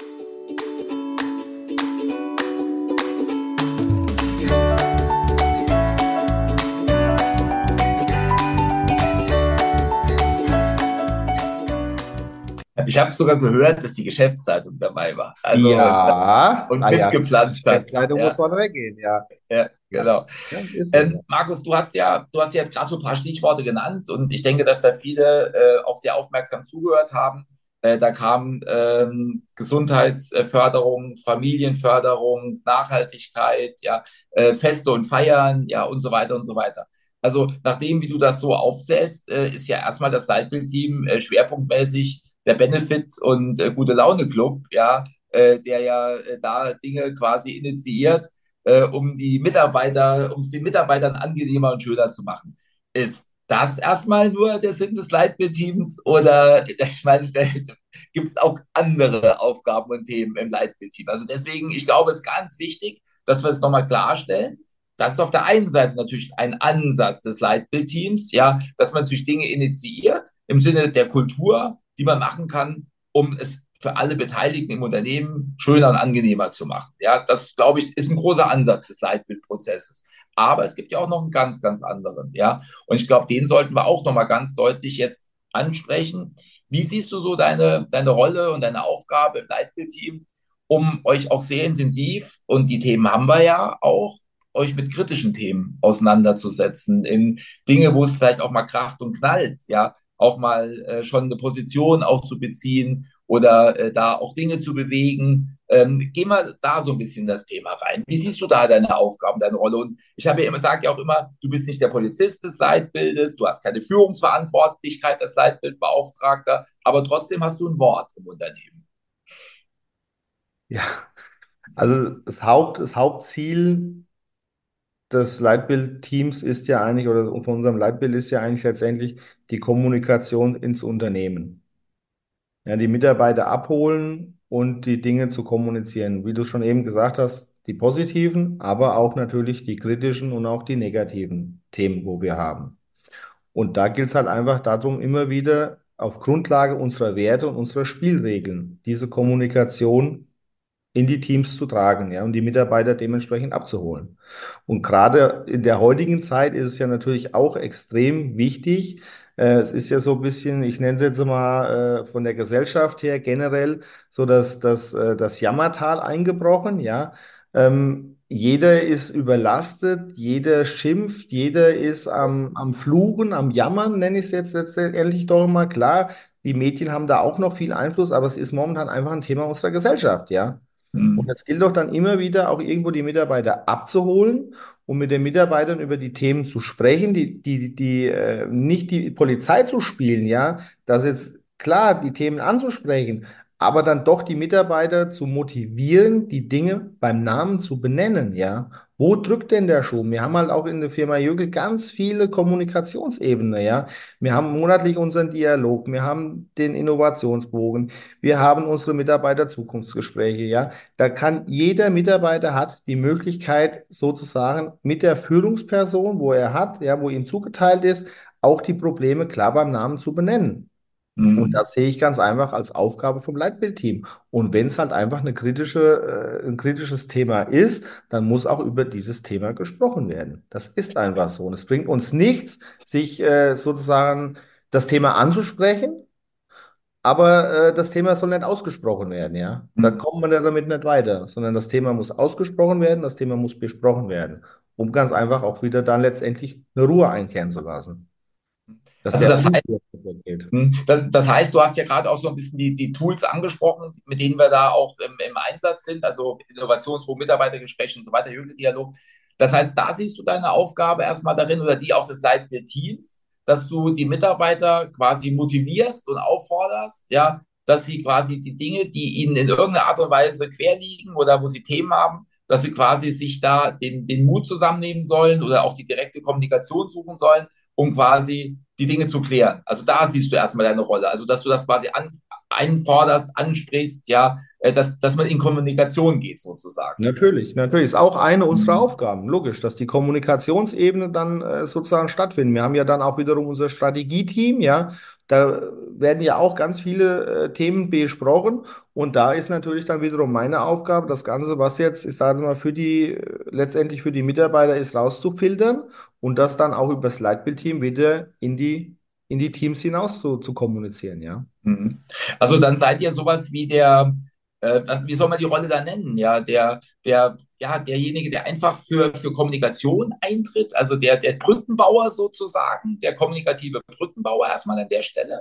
Ich habe sogar gehört, dass die Geschäftszeitung dabei war. Also Ja, und naja, mitgepflanzt hat. Geschäftsleitung muss Ja, vorne weggehen, ja. ja, Ja, genau. ja, ist so, ja. Ähm, Markus, du hast ja, du hast ja jetzt gerade so ein paar Stichworte genannt und ich denke, dass da viele äh, auch sehr aufmerksam zugehört haben. Äh, da kam ähm, Gesundheitsförderung, Familienförderung, Nachhaltigkeit, ja, äh, Feste und Feiern, ja und so weiter und so weiter. Also nachdem, wie du das so aufzählst, äh, ist ja erstmal das Leitbild-Team äh, schwerpunktmäßig der Benefit- und äh, Gute-Laune-Club, ja, äh, der ja äh, da Dinge quasi initiiert äh, um die Mitarbeiter, um es den Mitarbeitern angenehmer und schöner zu machen. Ist das erstmal nur der Sinn des Leitbildteams oder ich meine, gibt es auch andere Aufgaben und Themen im Leitbildteam? Also deswegen, ich glaube, es ist ganz wichtig, dass wir es nochmal klarstellen. Das ist auf der einen Seite natürlich ein Ansatz des Leitbildteams, ja, dass man natürlich Dinge initiiert im Sinne der Kultur, die man machen kann, um es für alle Beteiligten im Unternehmen schöner und angenehmer zu machen. Ja, das, glaube ich, ist ein großer Ansatz des Leitbildprozesses. Aber es gibt ja auch noch einen ganz, ganz anderen. Ja, und ich glaube, den sollten wir auch nochmal ganz deutlich jetzt ansprechen. Wie siehst du so deine, deine Rolle und deine Aufgabe im Leitbildteam, um euch auch sehr intensiv, und die Themen haben wir ja auch, euch mit kritischen Themen auseinanderzusetzen, in Dinge, wo es vielleicht auch mal kracht und knallt, ja, auch mal äh, schon eine Position auch zu beziehen oder äh, da auch Dinge zu bewegen. Ähm, geh mal da so ein bisschen in das Thema rein. Wie siehst du da deine Aufgaben, deine Rolle? Und ich habe ja immer, sage ja auch immer, du bist nicht der Polizist des Leitbildes, du hast keine Führungsverantwortlichkeit als Leitbildbeauftragter, aber trotzdem hast du ein Wort im Unternehmen. Ja, also das Haupt, das Hauptziel des Leitbildteams ist ja eigentlich, oder von unserem Leitbild ist ja eigentlich letztendlich die Kommunikation ins Unternehmen. Ja, die Mitarbeiter abholen, und die Dinge zu kommunizieren. Wie du schon eben gesagt hast, die positiven, aber auch natürlich die kritischen und auch die negativen Themen, wo wir haben. Und da gilt es halt einfach darum, immer wieder auf Grundlage unserer Werte und unserer Spielregeln diese Kommunikation in die Teams zu tragen, ja, und die Mitarbeiter dementsprechend abzuholen. Und gerade in der heutigen Zeit ist es ja natürlich auch extrem wichtig. Äh, es ist ja so ein bisschen, ich nenne es jetzt mal äh, von der Gesellschaft her generell so, dass das, äh, das Jammertal eingebrochen, ja. Ähm, jeder ist überlastet, jeder schimpft, jeder ist am, am Fluchen, am Jammern, nenne ich es jetzt letztendlich doch mal. Klar, die Medien haben da auch noch viel Einfluss, aber es ist momentan einfach ein Thema unserer Gesellschaft, ja. Und Mhm. es gilt doch dann immer wieder auch irgendwo die Mitarbeiter abzuholen und mit den Mitarbeitern über die Themen zu sprechen, die, die, die, äh, nicht die Polizei zu spielen, ja, das jetzt klar, die Themen anzusprechen, aber dann doch die Mitarbeiter zu motivieren, die Dinge beim Namen zu benennen, ja. Wo drückt denn der Schuh? Wir haben halt auch in der Firma Jögel ganz viele Kommunikationsebenen, ja. Wir haben monatlich unseren Dialog, wir haben den Innovationsbogen, wir haben unsere Mitarbeiter-Zukunftsgespräche, ja. Da kann jeder Mitarbeiter hat die Möglichkeit, sozusagen mit der Führungsperson, wo er hat, ja, wo ihm zugeteilt ist, auch die Probleme klar beim Namen zu benennen. Und Mhm. das sehe ich ganz einfach als Aufgabe vom Leitbildteam. Und wenn es halt einfach eine kritische, äh, ein kritisches Thema ist, dann muss auch über dieses Thema gesprochen werden. Das ist einfach so. Und es bringt uns nichts, sich äh, sozusagen das Thema anzusprechen, aber äh, das Thema soll nicht ausgesprochen werden, ja. Da Mhm. kommt man ja damit nicht weiter, sondern das Thema muss ausgesprochen werden, das Thema muss besprochen werden, um ganz einfach auch wieder dann letztendlich eine Ruhe einkehren zu lassen, dass Also der das heißt, Unfug geht. hm, das, das heißt, du hast ja gerade auch so ein bisschen die, die Tools angesprochen, mit denen wir da auch im, im Einsatz sind, also Innovationsprogramm, Mitarbeitergespräche und so weiter, Dialog. Das heißt, da siehst du deine Aufgabe erstmal darin oder die auch des leitenden Teams, dass du die Mitarbeiter quasi motivierst und aufforderst, ja, dass sie quasi die Dinge, die ihnen in irgendeiner Art und Weise quer liegen oder wo sie Themen haben, dass sie quasi sich da den, den Mut zusammennehmen sollen oder auch die direkte Kommunikation suchen sollen, um quasi die Dinge zu klären. Also da siehst du erstmal deine Rolle. Also dass du das quasi an, einforderst, ansprichst, ja, äh, dass, dass man in Kommunikation geht sozusagen. Natürlich, natürlich ist auch eine unserer Mhm. Aufgaben, logisch, dass die Kommunikationsebene dann äh, sozusagen stattfindet. Wir haben ja dann auch wiederum unser Strategieteam, ja, da werden ja auch ganz viele äh, Themen besprochen und da ist natürlich dann wiederum meine Aufgabe, das Ganze, was jetzt, ich sage mal, für die, äh, letztendlich für die Mitarbeiter ist, rauszufiltern und das dann auch über das Leitbildteam wieder in die, in die Teams hinaus zu, zu kommunizieren, ja. Mhm. Also dann seid ihr sowas wie der, äh, das, wie soll man die Rolle da nennen? Ja, der, der, ja, derjenige, der einfach für, für Kommunikation eintritt, also der, der Brückenbauer sozusagen, der kommunikative Brückenbauer erstmal an der Stelle.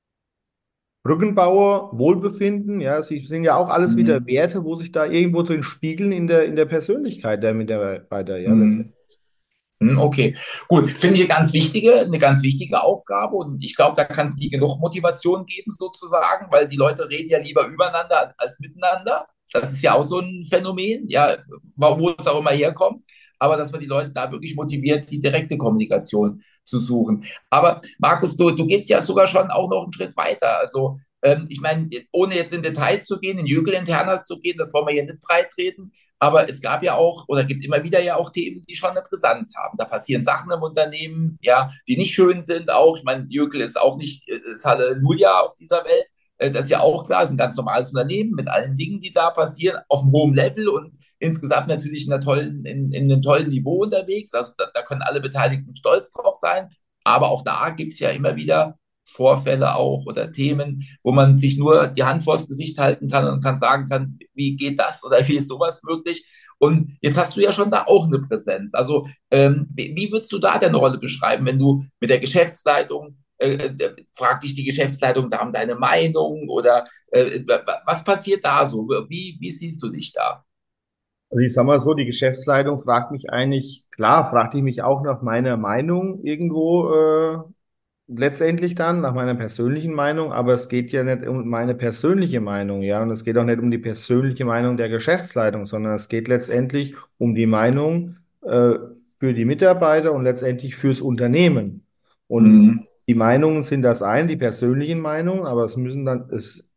Brückenbauer, Wohlbefinden, ja, sie sind ja auch alles wieder Mhm. Werte, wo sich da irgendwo drin spiegeln in der, in der Persönlichkeit der Mitarbeiter, ja, Mhm. letztendlich. Hm, okay, gut. Finde ich eine ganz wichtige, eine ganz wichtige Aufgabe und ich glaube, da kann es nie genug Motivation geben sozusagen, weil die Leute reden ja lieber übereinander als miteinander. Das ist ja auch so ein Phänomen, ja, wo es auch immer herkommt. Aber dass man die Leute da wirklich motiviert, die direkte Kommunikation zu suchen. Aber Markus, du, du gehst ja sogar schon auch noch einen Schritt weiter. Also ähm, ich meine, ohne jetzt in Details zu gehen, in Jökel-Internas zu gehen, das wollen wir hier nicht breit treten. Aber es gab ja auch oder gibt immer wieder ja auch Themen, die schon eine Brisanz haben. Da passieren Sachen im Unternehmen, ja, die nicht schön sind auch. Ich meine, Jökel ist auch nicht, ist Halleluja auf dieser Welt. Äh, Das ist ja auch klar, es ist ein ganz normales Unternehmen mit allen Dingen, die da passieren, auf einem hohen Level und insgesamt natürlich in, einer tollen, in, in einem tollen Niveau unterwegs. Also da, da können alle Beteiligten stolz drauf sein. Aber auch da gibt es ja immer wieder Vorfälle auch oder Themen, wo man sich nur die Hand vors Gesicht halten kann und kann sagen kann, wie geht das oder wie ist sowas möglich? Und jetzt hast du ja schon da auch eine Präsenz. Also ähm, wie, wie würdest du da deine Rolle beschreiben, wenn du mit der Geschäftsleitung, äh, äh, fragt dich die Geschäftsleitung da um deine Meinung oder äh, was passiert da so? Wie, wie siehst du dich da? Also ich sag mal so, die Geschäftsleitung fragt mich eigentlich, klar, fragt die mich auch nach meiner Meinung irgendwo, äh, letztendlich dann, nach meiner persönlichen Meinung, aber es geht ja nicht um meine persönliche Meinung, ja, und es geht auch nicht um die persönliche Meinung der Geschäftsleitung, sondern es geht letztendlich um die Meinung äh, für die Mitarbeiter und letztendlich fürs Unternehmen. Und Mhm. die Meinungen sind das eine, die persönlichen Meinungen, aber es müssen dann, es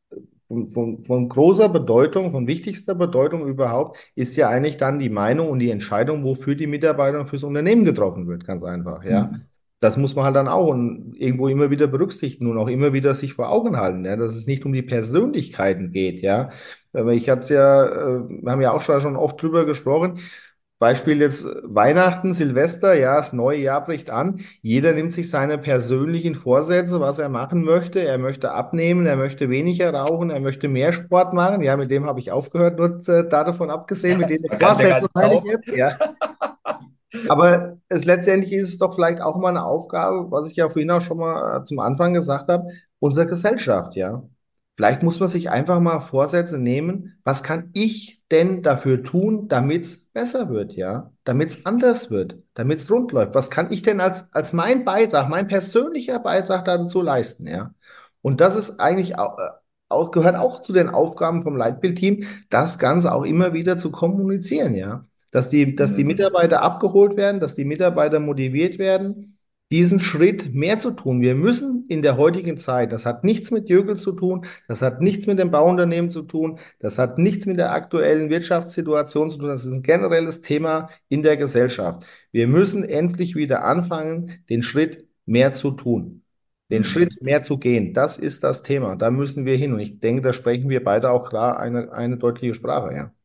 von, von, von großer Bedeutung, von wichtigster Bedeutung überhaupt, ist ja eigentlich dann die Meinung und die Entscheidung, wofür die Mitarbeiter und fürs Unternehmen getroffen wird, ganz einfach, ja. Mhm. Das muss man halt dann auch und irgendwo immer wieder berücksichtigen und auch immer wieder sich vor Augen halten, ja, dass es nicht um die Persönlichkeiten geht, ja. Aber ich hatte es ja, äh, wir haben ja auch schon, schon oft drüber gesprochen. Beispiel jetzt Weihnachten, Silvester, ja, das neue Jahr bricht an. Jeder nimmt sich seine persönlichen Vorsätze, was er machen möchte. Er möchte abnehmen, er möchte weniger rauchen, er möchte mehr Sport machen. Ja, mit dem habe ich aufgehört, nur äh, da davon abgesehen, mit den Man kann es ja gar Vorsätzen nicht meine ich glauben. jetzt, ja. Aber es, letztendlich ist es doch vielleicht auch mal eine Aufgabe, was ich ja vorhin auch schon mal äh, zum Anfang gesagt habe, unserer Gesellschaft, ja. Vielleicht muss man sich einfach mal Vorsätze nehmen, was kann ich denn dafür tun, damit es besser wird, ja? Damit es anders wird, damit es rund läuft. Was kann ich denn als, als mein Beitrag, mein persönlicher Beitrag dazu leisten, ja? Und das ist eigentlich auch, äh, auch, gehört auch zu den Aufgaben vom Leitbildteam, das Ganze auch immer wieder zu kommunizieren, ja? Dass die, dass die Mhm. Mitarbeiter abgeholt werden, dass die Mitarbeiter motiviert werden, diesen Schritt mehr zu tun. Wir müssen in der heutigen Zeit, das hat nichts mit Jögel zu tun, das hat nichts mit dem Bauunternehmen zu tun, das hat nichts mit der aktuellen Wirtschaftssituation zu tun, das ist ein generelles Thema in der Gesellschaft. Wir müssen endlich wieder anfangen, den Schritt mehr zu tun, den Mhm. Schritt mehr zu gehen. Das ist das Thema. Da müssen wir hin. Und ich denke, da sprechen wir beide auch klar eine, eine deutliche Sprache, ja.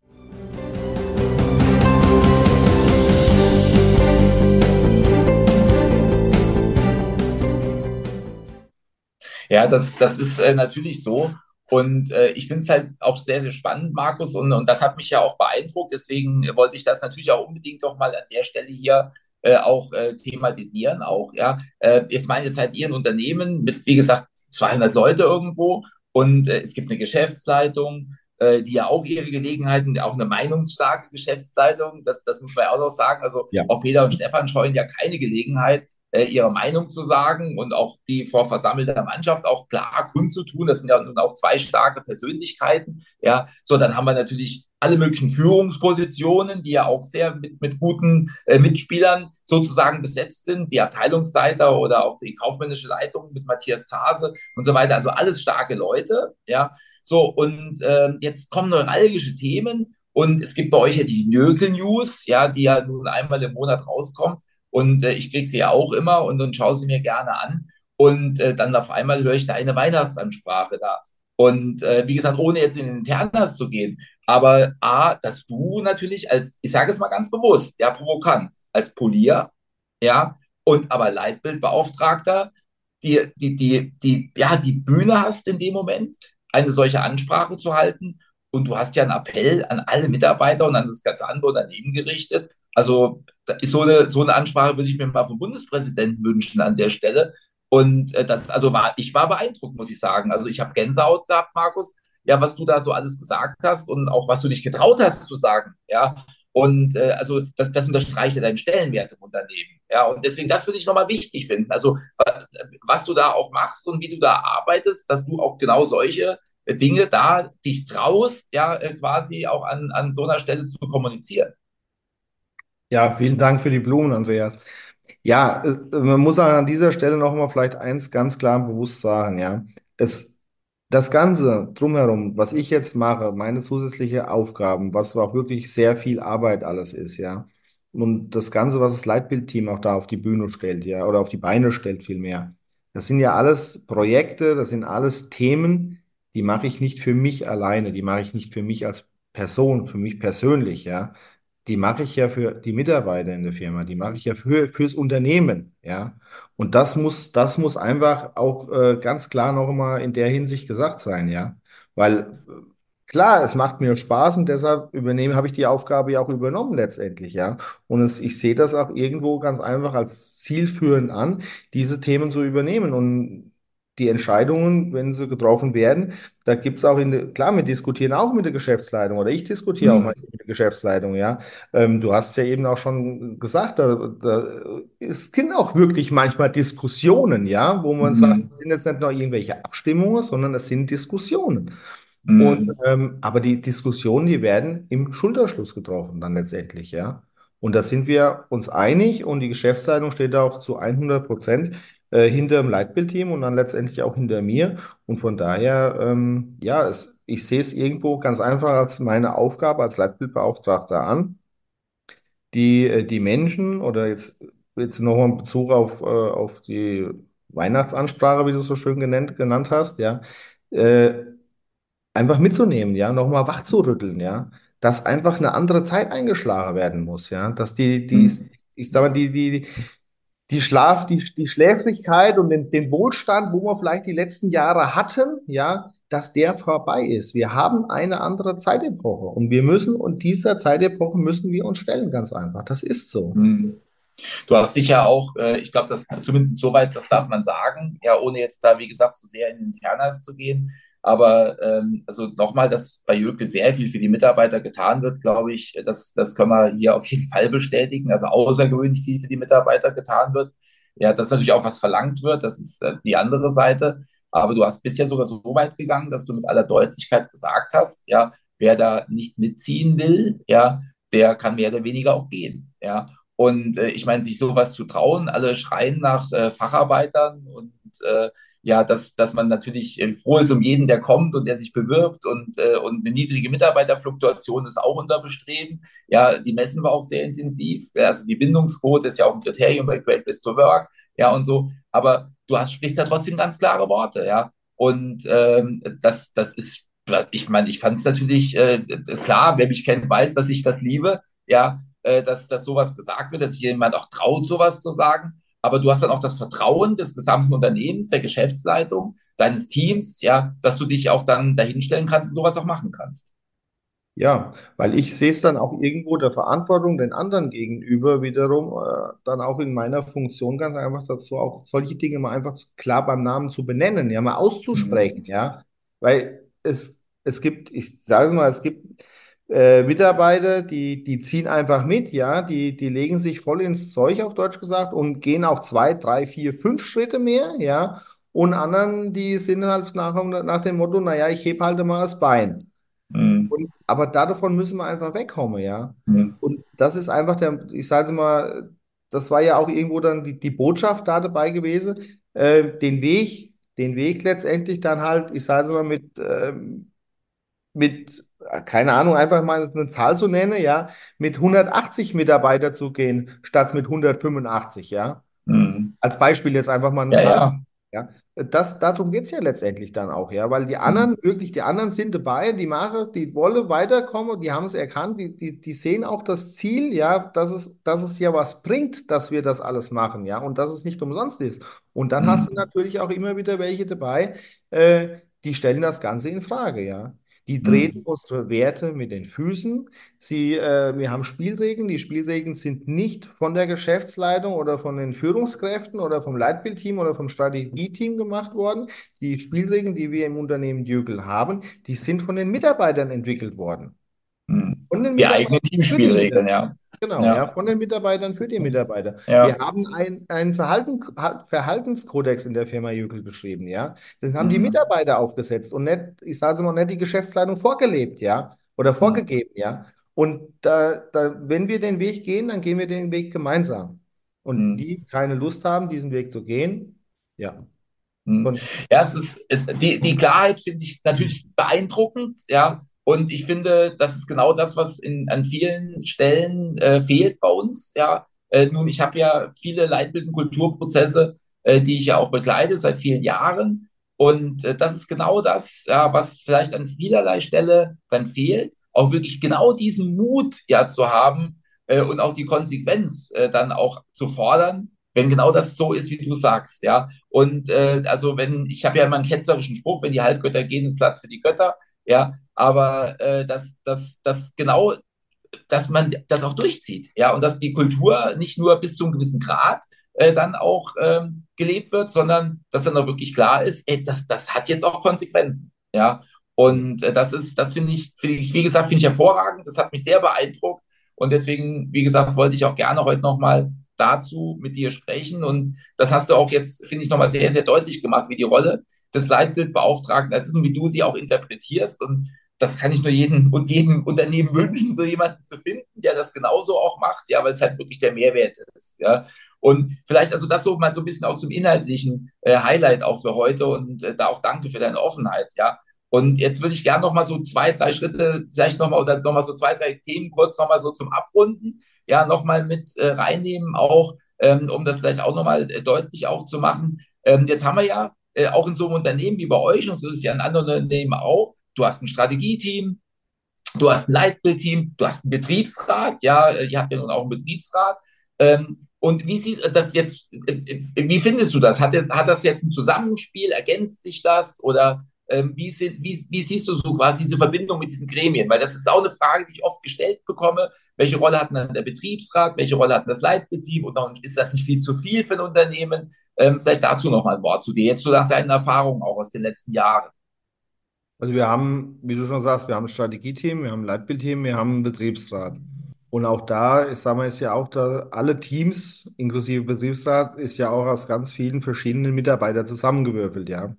Ja, das, das ist äh, natürlich so. Und äh, ich finde es halt auch sehr, sehr spannend, Markus. Und, und das hat mich ja auch beeindruckt. Deswegen wollte ich das natürlich auch unbedingt doch mal an der Stelle hier äh, auch äh, thematisieren. Auch, ja. Äh, jetzt meine, jetzt seid ihr ein Unternehmen mit, wie gesagt, zweihundert Leute irgendwo. Und äh, es gibt eine Geschäftsleitung, äh, die ja auch ihre Gelegenheiten, auch eine meinungsstarke Geschäftsleitung, das, das muss man ja auch noch sagen. Also Ja. auch Peter und Stefan scheuen ja keine Gelegenheit, äh, ihre Meinung zu sagen und auch die vor versammelter Mannschaft auch klar kundzutun. Das sind ja nun auch zwei starke Persönlichkeiten. Ja, so dann haben wir natürlich alle möglichen Führungspositionen, die ja auch sehr mit, mit guten äh, Mitspielern sozusagen besetzt sind, die Abteilungsleiter oder auch die kaufmännische Leitung mit Matthias Zase und so weiter. Also alles starke Leute. Ja, so und äh, jetzt kommen neuralgische Themen. Und es gibt bei euch ja die Nökel-News, ja, die ja nun einmal im Monat rauskommt. Und äh, ich kriege sie ja auch immer und, und schaue sie mir gerne an. Und äh, dann auf einmal höre ich deine Weihnachtsansprache da. Und äh, wie gesagt, ohne jetzt in den Internas zu gehen, aber A, dass du natürlich als, ich sage es mal ganz bewusst, ja, provokant, als Polier, ja, und aber Leitbildbeauftragter, die, die, die, die, ja, die Bühne hast in dem Moment, eine solche Ansprache zu halten. Und du hast ja einen Appell an alle Mitarbeiter und an das ganze andere Unternehmen gerichtet. Also da ist so eine, so eine Ansprache würde ich mir mal vom Bundespräsidenten wünschen an der Stelle. Und äh, das, also war, ich war beeindruckt, muss ich sagen. Also ich habe Gänsehaut gehabt, Markus, ja, was du da so alles gesagt hast und auch was du dich getraut hast zu sagen, ja. Und äh, also das, das unterstreicht ja deinen Stellenwert im Unternehmen. Ja, und deswegen, das würde ich nochmal wichtig finden. Also, was du da auch machst und wie du da arbeitest, dass du auch genau solche äh, Dinge da dich traust, ja, äh, quasi auch an, an so einer Stelle zu kommunizieren. Ja, vielen Dank für die Blumen, Andreas. Ja, äh, man muss an dieser Stelle noch mal vielleicht eins ganz klar bewusst sagen, ja. Es, das Ganze drumherum, was ich jetzt mache, meine zusätzliche Aufgaben, was auch wirklich sehr viel Arbeit alles ist, ja. Und das Ganze, was das Leitbildteam auch da auf die Bühne stellt, ja, oder auf die Beine stellt vielmehr. Das sind ja alles Projekte, das sind alles Themen, die mache ich nicht für mich alleine, die mache ich nicht für mich als Person, für mich persönlich, ja. Die mache ich ja für die Mitarbeiter in der Firma, die mache ich ja für, fürs Unternehmen, ja. Und das muss, das muss einfach auch äh, ganz klar noch mal in der Hinsicht gesagt sein, ja. Weil äh, klar, es macht mir Spaß und deshalb übernehme, habe ich die Aufgabe ja auch übernommen letztendlich, ja. Und es, ich sehe das auch irgendwo ganz einfach als zielführend an, diese Themen zu übernehmen. Und die Entscheidungen, wenn sie getroffen werden, da gibt es auch in der, klar, wir diskutieren auch mit der Geschäftsleitung oder ich diskutiere auch Mhm. mal mit der Geschäftsleitung, ja. Ähm, du hast ja eben auch schon gesagt, da, da, es gibt auch wirklich manchmal Diskussionen, ja, wo man sagt, Mhm. es sind jetzt nicht nur irgendwelche Abstimmungen, sondern es sind Diskussionen. Und, Mhm. ähm, aber die Diskussionen, die werden im Schulterschluss getroffen dann letztendlich, ja. Und da sind wir uns einig und die Geschäftsleitung steht da auch zu hundert Prozent. äh, hinter dem Leitbildteam und dann letztendlich auch hinter mir. Und von daher, ähm, ja, es, ich sehe es irgendwo ganz einfach als meine Aufgabe als Leitbildbeauftragter an, die, äh, die Menschen oder jetzt, jetzt nochmal in Bezug auf, äh, auf die Weihnachtsansprache, wie du es so schön genannt, genannt hast, ja, äh, einfach mitzunehmen, ja, nochmal wachzurütteln, ja, dass einfach eine andere Zeit eingeschlagen werden muss, ja, dass die, die, Mhm. ich sag mal, die, die, die Schlaf, die, die Schläfrigkeit und den, den Wohlstand, wo wir vielleicht die letzten Jahre hatten, ja, dass der vorbei ist. Wir haben eine andere Zeitepoche und wir müssen, und dieser Zeitepoche müssen wir uns stellen, ganz einfach. Das ist so. Mhm. Du hast sicher auch, äh, ich glaube, das zumindest soweit, das darf man sagen, ja, ohne jetzt da, wie gesagt, zu sehr in Internas zu gehen. Aber ähm, also nochmal, dass bei Jökel sehr viel für die Mitarbeiter getan wird, glaube ich, das, das können wir hier auf jeden Fall bestätigen. Also außergewöhnlich viel für die Mitarbeiter getan wird. Ja, dass natürlich auch was verlangt wird, das ist äh, die andere Seite. Aber du hast bisher sogar so weit gegangen, dass du mit aller Deutlichkeit gesagt hast, ja, wer da nicht mitziehen will, ja, der kann mehr oder weniger auch gehen. Ja, und äh, ich meine, sich sowas zu trauen, alle schreien nach äh, Facharbeitern und äh, ja, dass, dass man natürlich äh, froh ist um jeden, der kommt und der sich bewirbt und, äh, und eine niedrige Mitarbeiterfluktuation ist auch unser Bestreben. Ja, die messen wir auch sehr intensiv. Ja, also die Bindungsquote ist ja auch ein Kriterium bei Great Place to Work, ja, und so. Aber du hast, sprichst ja trotzdem ganz klare Worte, ja. Und ähm, das, das ist, ich meine, ich fand es natürlich äh, klar, wer mich kennt, weiß, dass ich das liebe, ja, äh, dass, dass sowas gesagt wird, dass sich jemand auch traut, sowas zu sagen. Aber du hast dann auch das Vertrauen des gesamten Unternehmens, der Geschäftsleitung, deines Teams, ja, dass du dich auch dann dahinstellen kannst und sowas auch machen kannst. Ja, weil ich sehe es dann auch irgendwo der Verantwortung den anderen gegenüber wiederum, äh, dann auch in meiner Funktion ganz einfach dazu, auch solche Dinge mal einfach klar beim Namen zu benennen, ja, mal auszusprechen, Mhm. ja, weil es, es gibt, ich sage mal, es gibt äh, Mitarbeiter, die, die ziehen einfach mit, ja, die, die legen sich voll ins Zeug, auf Deutsch gesagt, und gehen auch zwei, drei, vier, fünf Schritte mehr, ja, und anderen, die sind halt nach, nach dem Motto, naja, ich heb halt mal das Bein. Mhm. Und, aber davon müssen wir einfach wegkommen, ja. Mhm. Und das ist einfach der, ich sage mal, das war ja auch irgendwo dann die, die Botschaft da dabei gewesen, äh, den Weg, den Weg letztendlich dann halt, ich sage mal, mit, ähm, mit, äh, keine Ahnung, einfach mal eine Zahl zu nennen, ja, mit hundertachtzig Mitarbeiter zu gehen, statt mit hundertfünfundachtzig, ja. Mhm. Als Beispiel jetzt einfach mal eine Ja, Zahl. ja. Ja, das, darum geht es ja letztendlich dann auch, ja, weil die Mhm. anderen, wirklich, die anderen sind dabei, die machen, die wollen weiterkommen, die haben es erkannt, die, die, die sehen auch das Ziel, ja, dass es, dass es ja was bringt, dass wir das alles machen, ja, und dass es nicht umsonst ist. Und dann hast du Mhm. natürlich auch immer wieder welche dabei, äh, die stellen das Ganze in Frage, ja. Die treten Mhm. unsere Werte mit den Füßen. Sie, äh, wir haben Spielregeln. Die Spielregeln sind nicht von der Geschäftsleitung oder von den Führungskräften oder vom Leitbildteam oder vom Strategieteam gemacht worden. Die Spielregeln, die wir im Unternehmen Jügel haben, die sind von den Mitarbeitern entwickelt worden. Mhm. Von den Die eigenen Mitarbeitern für die Teamspielregeln, Mitarbeiter. ja. Genau, ja, Ja. von den Mitarbeitern für die Mitarbeiter. Wir Ja. haben ein, einen Verhalten, Verhaltenskodex in der Firma Jügel geschrieben, ja. Den haben die Mhm. Mitarbeiter aufgesetzt und nicht, ich sage es mal, nicht die Geschäftsleitung vorgelebt, ja, oder Mhm. vorgegeben, ja. Und da, da, wenn wir den Weg gehen, dann gehen wir den Weg gemeinsam. Und Mhm. die keine Lust haben, diesen Weg zu gehen, ja. Hm. Von, Ja, es ist, es, die, die Klarheit finde ich natürlich beeindruckend, ja. Und ich finde, das ist genau das, was in, an vielen Stellen äh, fehlt bei uns, ja. Äh, nun, ich habe ja viele Leitbild- und Kulturprozesse, äh, die ich ja auch begleite seit vielen Jahren. Und äh, das ist genau das, ja, was vielleicht an vielerlei Stelle dann fehlt, auch wirklich genau diesen Mut ja zu haben äh, und auch die Konsequenz äh, dann auch zu fordern, wenn genau das so ist, wie du sagst, ja. Und äh, also wenn, ich habe ja immer einen ketzerischen Spruch, wenn die Halbgötter gehen, ist Platz für die Götter, ja, aber äh, dass, dass, dass genau, dass man das auch durchzieht, ja, und dass die Kultur nicht nur bis zu einem gewissen Grad äh, dann auch ähm, gelebt wird, sondern dass dann auch wirklich klar ist, ey, das, das hat jetzt auch Konsequenzen, ja. Und äh, das ist, das finde ich, finde ich, wie gesagt, finde ich hervorragend. Das hat mich sehr beeindruckt. Und deswegen, wie gesagt, wollte ich auch gerne heute nochmal dazu mit dir sprechen. Und das hast du auch jetzt, finde ich, nochmal sehr, sehr deutlich gemacht, wie die Rolle des Leitbildbeauftragten, das ist und wie du sie auch interpretierst. Und das kann ich nur jedem und jedem Unternehmen wünschen, so jemanden zu finden, der das genauso auch macht, ja, weil es halt wirklich der Mehrwert ist, ja. Und vielleicht also das so mal so ein bisschen auch zum inhaltlichen äh, Highlight auch für heute und äh, da auch danke für deine Offenheit, ja. Und jetzt würde ich gerne noch mal so zwei, drei Schritte, vielleicht noch mal oder noch mal so zwei, drei Themen kurz noch mal so zum Abrunden, ja, noch mal mit äh, reinnehmen, auch ähm, um das vielleicht auch noch mal äh, deutlich auch zu machen. Ähm, jetzt haben wir ja äh, auch in so einem Unternehmen wie bei euch und so ist es ja in anderen Unternehmen auch. Du hast ein Strategieteam, du hast ein Leitbildteam, du hast einen Betriebsrat, ja, äh, ihr habt ja nun auch einen Betriebsrat. Ähm, und wie sieht das jetzt, äh, wie findest du das? Hat, jetzt, hat das jetzt ein Zusammenspiel? Ergänzt sich das? Oder ähm, wie, sind, wie, wie siehst du so quasi diese Verbindung mit diesen Gremien? Weil das ist auch eine Frage, die ich oft gestellt bekomme. Welche Rolle hat dann der Betriebsrat? Welche Rolle hat das Leitbildteam? Und dann ist das nicht viel zu viel für ein Unternehmen? Ähm, vielleicht dazu noch mal ein Wort zu dir, jetzt so nach deinen Erfahrungen auch aus den letzten Jahren. Also wir haben, wie du schon sagst, wir haben ein Strategieteam, wir haben ein Leitbildteam, wir haben einen Betriebsrat. Und auch da, ich sage mal, ist ja auch da, alle Teams, inklusive Betriebsrat, ist ja auch aus ganz vielen verschiedenen Mitarbeitern zusammengewürfelt, ja.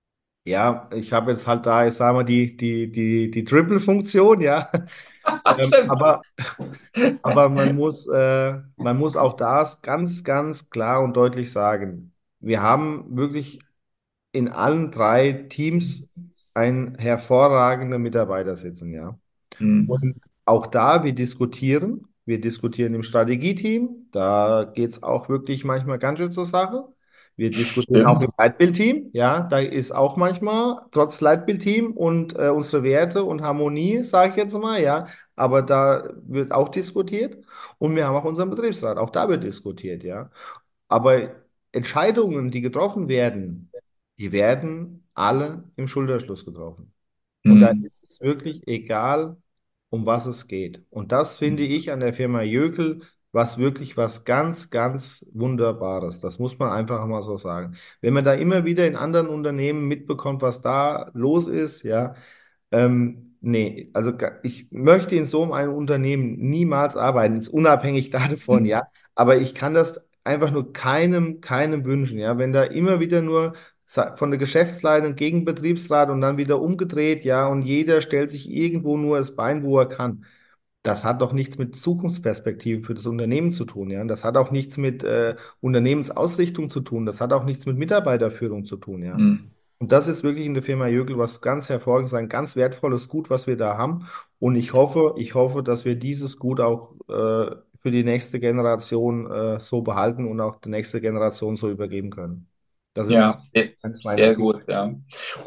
Ja, ich habe jetzt halt da, ich sage mal, die, die, die, die Triple-Funktion, ja. Ähm, Stimmt. aber, aber man muss, äh, man muss auch das ganz, ganz klar und deutlich sagen. Wir haben wirklich in allen drei Teams einen hervorragenden Mitarbeiter sitzen, ja. Hm. Und auch da, wir diskutieren. Wir diskutieren im Strategieteam. Da geht es auch wirklich manchmal ganz schön zur Sache. Wir diskutieren auch Stimmt. im Leitbildteam. Ja, da ist auch manchmal, trotz Leitbildteam und äh, unsere Werte und Harmonie, sage ich jetzt mal, ja, aber da wird auch diskutiert. Und wir haben auch unseren Betriebsrat. Auch da wird diskutiert, ja. Aber Entscheidungen, die getroffen werden, die werden alle im Schulterschluss getroffen. Und da Hm. ist es wirklich egal, um was es geht. Und das finde ich an der Firma Jökel was wirklich was ganz, ganz Wunderbares. Das muss man einfach mal so sagen. Wenn man da immer wieder in anderen Unternehmen mitbekommt, was da los ist, ja, ähm, nee, also ga- ich möchte in so einem Unternehmen niemals arbeiten, ist unabhängig davon, Hm. ja, aber ich kann das einfach nur keinem, keinem wünschen, ja, wenn da immer wieder nur sa- von der Geschäftsleitung gegen Betriebsrat und dann wieder umgedreht, ja, und jeder stellt sich irgendwo nur das Bein, wo er kann. Das hat doch nichts mit Zukunftsperspektive für das Unternehmen zu tun, ja. Das hat auch nichts mit äh, Unternehmensausrichtung zu tun. Das hat auch nichts mit Mitarbeiterführung zu tun, ja. Hm. Und das ist wirklich in der Firma Jögel was ganz hervorragendes, ein ganz wertvolles Gut, was wir da haben. Und ich hoffe, ich hoffe, dass wir dieses Gut auch äh, für die nächste Generation äh, so behalten und auch der nächste Generation so übergeben können. Das Ja, ist sehr, eines meiner sehr Ziele. gut, ja.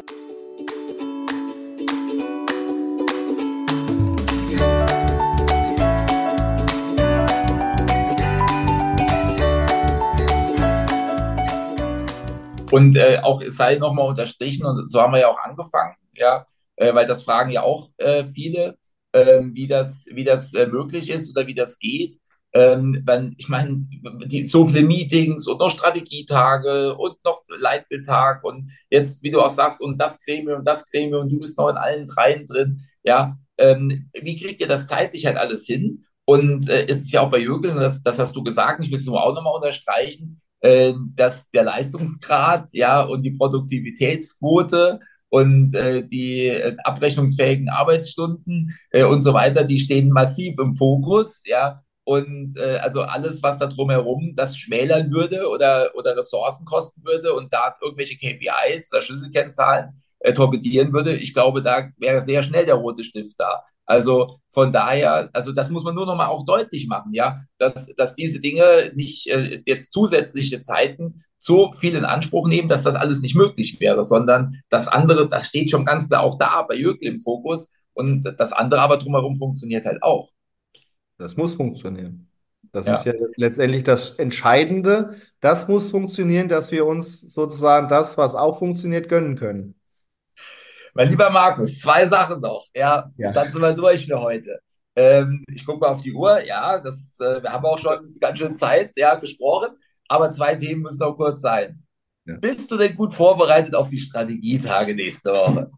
Und äh, auch es sei nochmal unterstrichen, und so haben wir ja auch angefangen, ja, äh, weil das fragen ja auch äh, viele, ähm, wie das, wie das äh, möglich ist oder wie das geht. Ähm, wenn, ich meine, die, so viele Meetings und noch Strategietage und noch Leitbildtag und jetzt, wie du auch sagst, und das Gremium und das Gremium und du bist noch in allen dreien drin, ja, ähm, wie kriegt ihr das zeitlich halt alles hin? Und äh, ist es ja auch bei Jürgen, das, das hast du gesagt, ich will es nur auch nochmal unterstreichen, äh, dass der Leistungsgrad, ja, und die Produktivitätsquote und äh, die äh, abrechnungsfähigen Arbeitsstunden äh, und so weiter, die stehen massiv im Fokus, ja. Und äh, also alles, was da drumherum das schmälern würde oder, oder Ressourcen kosten würde und da irgendwelche K P Is oder Schlüsselkennzahlen äh, torpedieren würde, ich glaube, da wäre sehr schnell der rote Stift da. Also von daher, also das muss man nur noch mal auch deutlich machen, ja, dass, dass diese Dinge nicht äh, jetzt zusätzliche Zeiten so viel in Anspruch nehmen, dass das alles nicht möglich wäre, sondern das andere, das steht schon ganz klar auch da bei Jökel im Fokus und das andere aber drumherum funktioniert halt auch. Das muss funktionieren. Das ist Ja. ja letztendlich das Entscheidende. Das muss funktionieren, dass wir uns sozusagen das, was auch funktioniert, gönnen können. Mein lieber Markus, zwei Sachen noch, ja, und Ja. dann sind wir durch für heute. Ähm, ich gucke mal auf die Uhr, ja, das, äh, wir haben auch schon ganz schön Zeit, ja, gesprochen, aber zwei Themen müssen noch kurz sein. Ja. Bist du denn gut vorbereitet auf die Strategietage nächste Woche?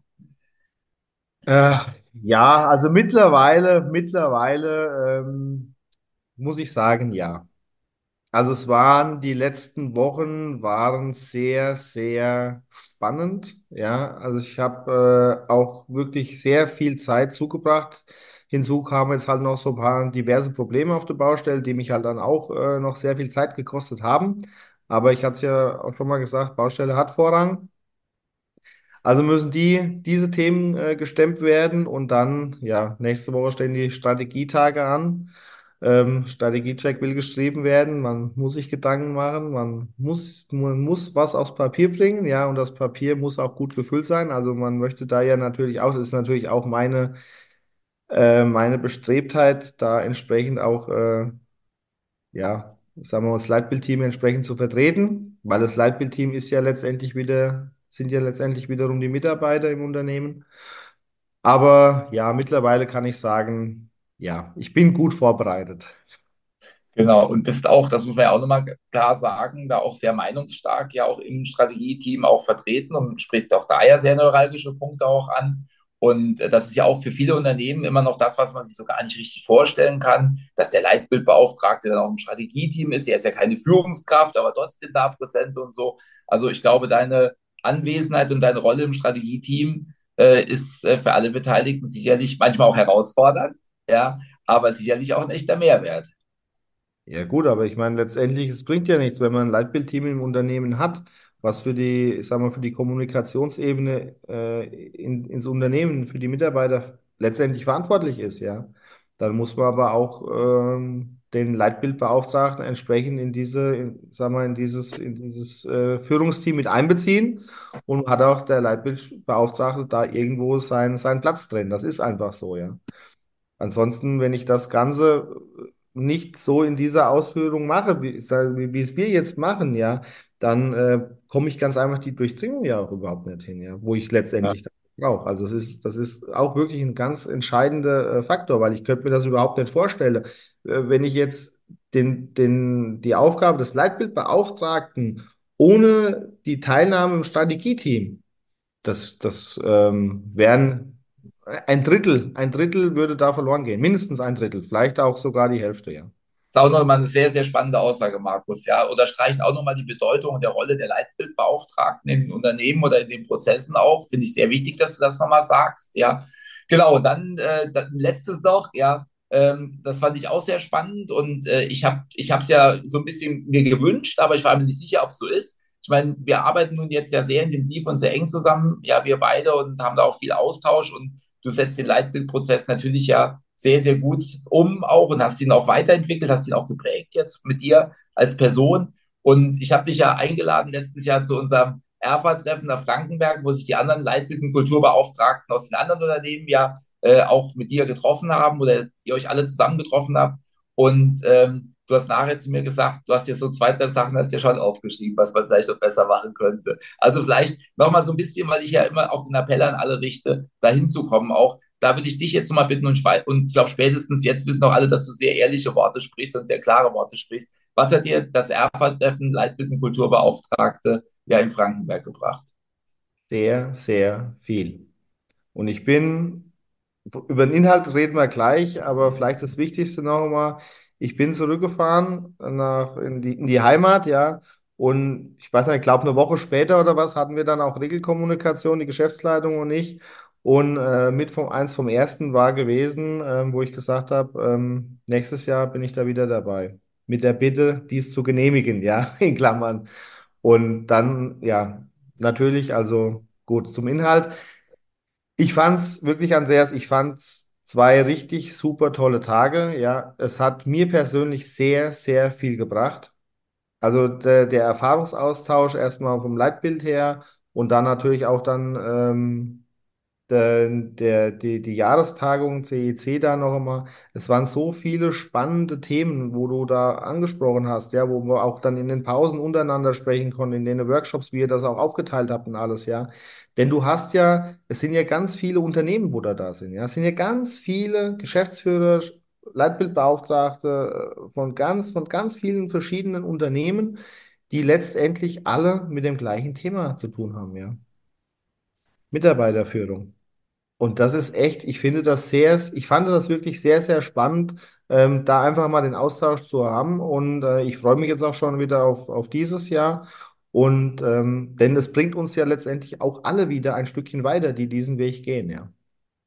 Äh, ja, also mittlerweile, mittlerweile ähm, muss ich sagen, ja. Also es waren, die letzten Wochen waren sehr, sehr spannend. Ja, also ich habe äh, auch wirklich sehr viel Zeit zugebracht. Hinzu kamen jetzt halt noch so ein paar diverse Probleme auf der Baustelle, die mich halt dann auch äh, noch sehr viel Zeit gekostet haben. Aber ich hatte es ja auch schon mal gesagt, Baustelle hat Vorrang. Also müssen die, diese Themen äh, gestemmt werden und dann, ja, nächste Woche stehen die Strategietage an. Ähm, Strategietrack will geschrieben werden, man muss sich Gedanken machen, man muss, man muss was aufs Papier bringen, ja, und das Papier muss auch gut gefüllt sein. Also man möchte da ja natürlich auch, das ist natürlich auch meine, äh, meine Bestrebtheit, da entsprechend auch äh, ja, sagen wir mal, das Leitbildteam entsprechend zu vertreten, weil das Leitbildteam ist ja letztendlich wieder, sind ja letztendlich wiederum die Mitarbeiter im Unternehmen. Aber ja, mittlerweile kann ich sagen, ja, ich bin gut vorbereitet. Genau, und bist auch, das muss man ja auch nochmal klar sagen, da auch sehr meinungsstark ja auch im Strategieteam auch vertreten und sprichst auch da ja sehr neuralgische Punkte auch an. Und äh, das ist ja auch für viele Unternehmen immer noch das, was man sich so gar nicht richtig vorstellen kann, dass der Leitbildbeauftragte dann auch im Strategieteam ist. Er ist ja keine Führungskraft, aber trotzdem da präsent und so. Also ich glaube, deine Anwesenheit und deine Rolle im Strategieteam äh, ist äh, für alle Beteiligten sicherlich manchmal auch herausfordernd, ja, aber sicherlich auch ein echter Mehrwert. Ja gut, aber ich meine, letztendlich, es bringt ja nichts, wenn man ein Leitbildteam im Unternehmen hat, was für die, ich sag mal, für die Kommunikationsebene äh, in, ins Unternehmen, für die Mitarbeiter letztendlich verantwortlich ist, ja. Dann muss man aber auch ähm, den Leitbildbeauftragten entsprechend in diese, in, sag mal, in dieses, in dieses äh, Führungsteam mit einbeziehen und hat auch der Leitbildbeauftragte da irgendwo seinen, seinen Platz drin. Das ist einfach so, ja. Ansonsten, wenn ich das Ganze nicht so in dieser Ausführung mache, wie, wie, wie es wir jetzt machen, ja, dann äh, komme ich ganz einfach die Durchdringung ja auch überhaupt nicht hin, ja, wo ich letztendlich brauche. Also es ist, das ist auch wirklich ein ganz entscheidender äh, Faktor, weil ich könnte mir das überhaupt nicht vorstellen. Äh, wenn ich jetzt den, den, die Aufgabe des Leitbildbeauftragten ohne die Teilnahme im Strategieteam, das, das ähm, wären ein Drittel, ein Drittel würde da verloren gehen. Mindestens ein Drittel, vielleicht auch sogar die Hälfte, ja. Ist auch nochmal eine sehr, sehr spannende Aussage, Markus, ja. Oder streicht auch nochmal die Bedeutung und der Rolle der Leitbildbeauftragten in den Unternehmen oder in den Prozessen auch. Finde ich sehr wichtig, dass du das nochmal sagst, ja. Genau, und dann, äh, dann letztes noch, ja, ähm, das fand ich auch sehr spannend und äh, ich habe ich habe es ja so ein bisschen mir gewünscht, aber ich war mir nicht sicher, ob es so ist. Ich meine, wir arbeiten nun jetzt ja sehr intensiv und sehr eng zusammen, ja, wir beide und haben da auch viel Austausch und du setzt den Leitbildprozess natürlich ja sehr, sehr gut um auch und hast ihn auch weiterentwickelt, hast ihn auch geprägt jetzt mit dir als Person. Und ich habe dich ja eingeladen letztes Jahr zu unserem Erfa-Treffen nach Frankenberg, wo sich die anderen Leitbild- und Kulturbeauftragten aus den anderen Unternehmen ja äh, auch mit dir getroffen haben oder ihr euch alle zusammen getroffen habt. Und ähm, du hast nachher zu mir gesagt, du hast dir so zwei, drei Sachen hast dir schon aufgeschrieben, was man vielleicht noch besser machen könnte. Also vielleicht nochmal so ein bisschen, weil ich ja immer auch den Appell an alle richte, dahin zu kommen auch. Da würde ich dich jetzt nochmal bitten und ich, und ich glaube spätestens jetzt wissen auch alle, dass du sehr ehrliche Worte sprichst und sehr klare Worte sprichst. Was hat dir das Erfa-Treffen Leitbild- und Kulturbeauftragte ja in Frankenberg gebracht? Sehr, sehr viel. Und ich bin, über den Inhalt reden wir gleich, aber vielleicht das Wichtigste noch einmal. Ich bin zurückgefahren nach, in die, in die Heimat, ja. Und ich weiß nicht, ich glaube, eine Woche später oder was hatten wir dann auch Regelkommunikation, die Geschäftsleitung und ich. Und äh, mit vom, eins vom ersten war gewesen, ähm, wo ich gesagt habe, ähm, nächstes Jahr bin ich da wieder dabei. Mit der Bitte, dies zu genehmigen, ja, in Klammern. Und dann, ja, natürlich, also gut, zum Inhalt. Ich fand's wirklich, Andreas, ich fand's zwei richtig super tolle Tage. Ja, es hat mir persönlich sehr, sehr viel gebracht. Also der, der Erfahrungsaustausch erstmal vom Leitbild her und dann natürlich auch dann ähm, der, der, die, die Jahrestagung C E C da noch einmal. Es waren so viele spannende Themen, wo du da angesprochen hast, ja, wo wir auch dann in den Pausen untereinander sprechen konnten, in den Workshops, wie ihr das auch aufgeteilt habt und alles, ja. Denn du hast ja, es sind ja ganz viele Unternehmen, wo da da sind, ja. Es sind ja ganz viele Geschäftsführer, Leitbildbeauftragte äh, von ganz, von ganz vielen verschiedenen Unternehmen, die letztendlich alle mit dem gleichen Thema zu tun haben, ja. Mitarbeiterführung. Und das ist echt, ich finde das sehr, ich fand das wirklich sehr, sehr spannend, ähm, da einfach mal den Austausch zu haben. Und äh, ich freue mich jetzt auch schon wieder auf, auf dieses Jahr. Und ähm, denn es bringt uns ja letztendlich auch alle wieder ein Stückchen weiter, die diesen Weg gehen, ja.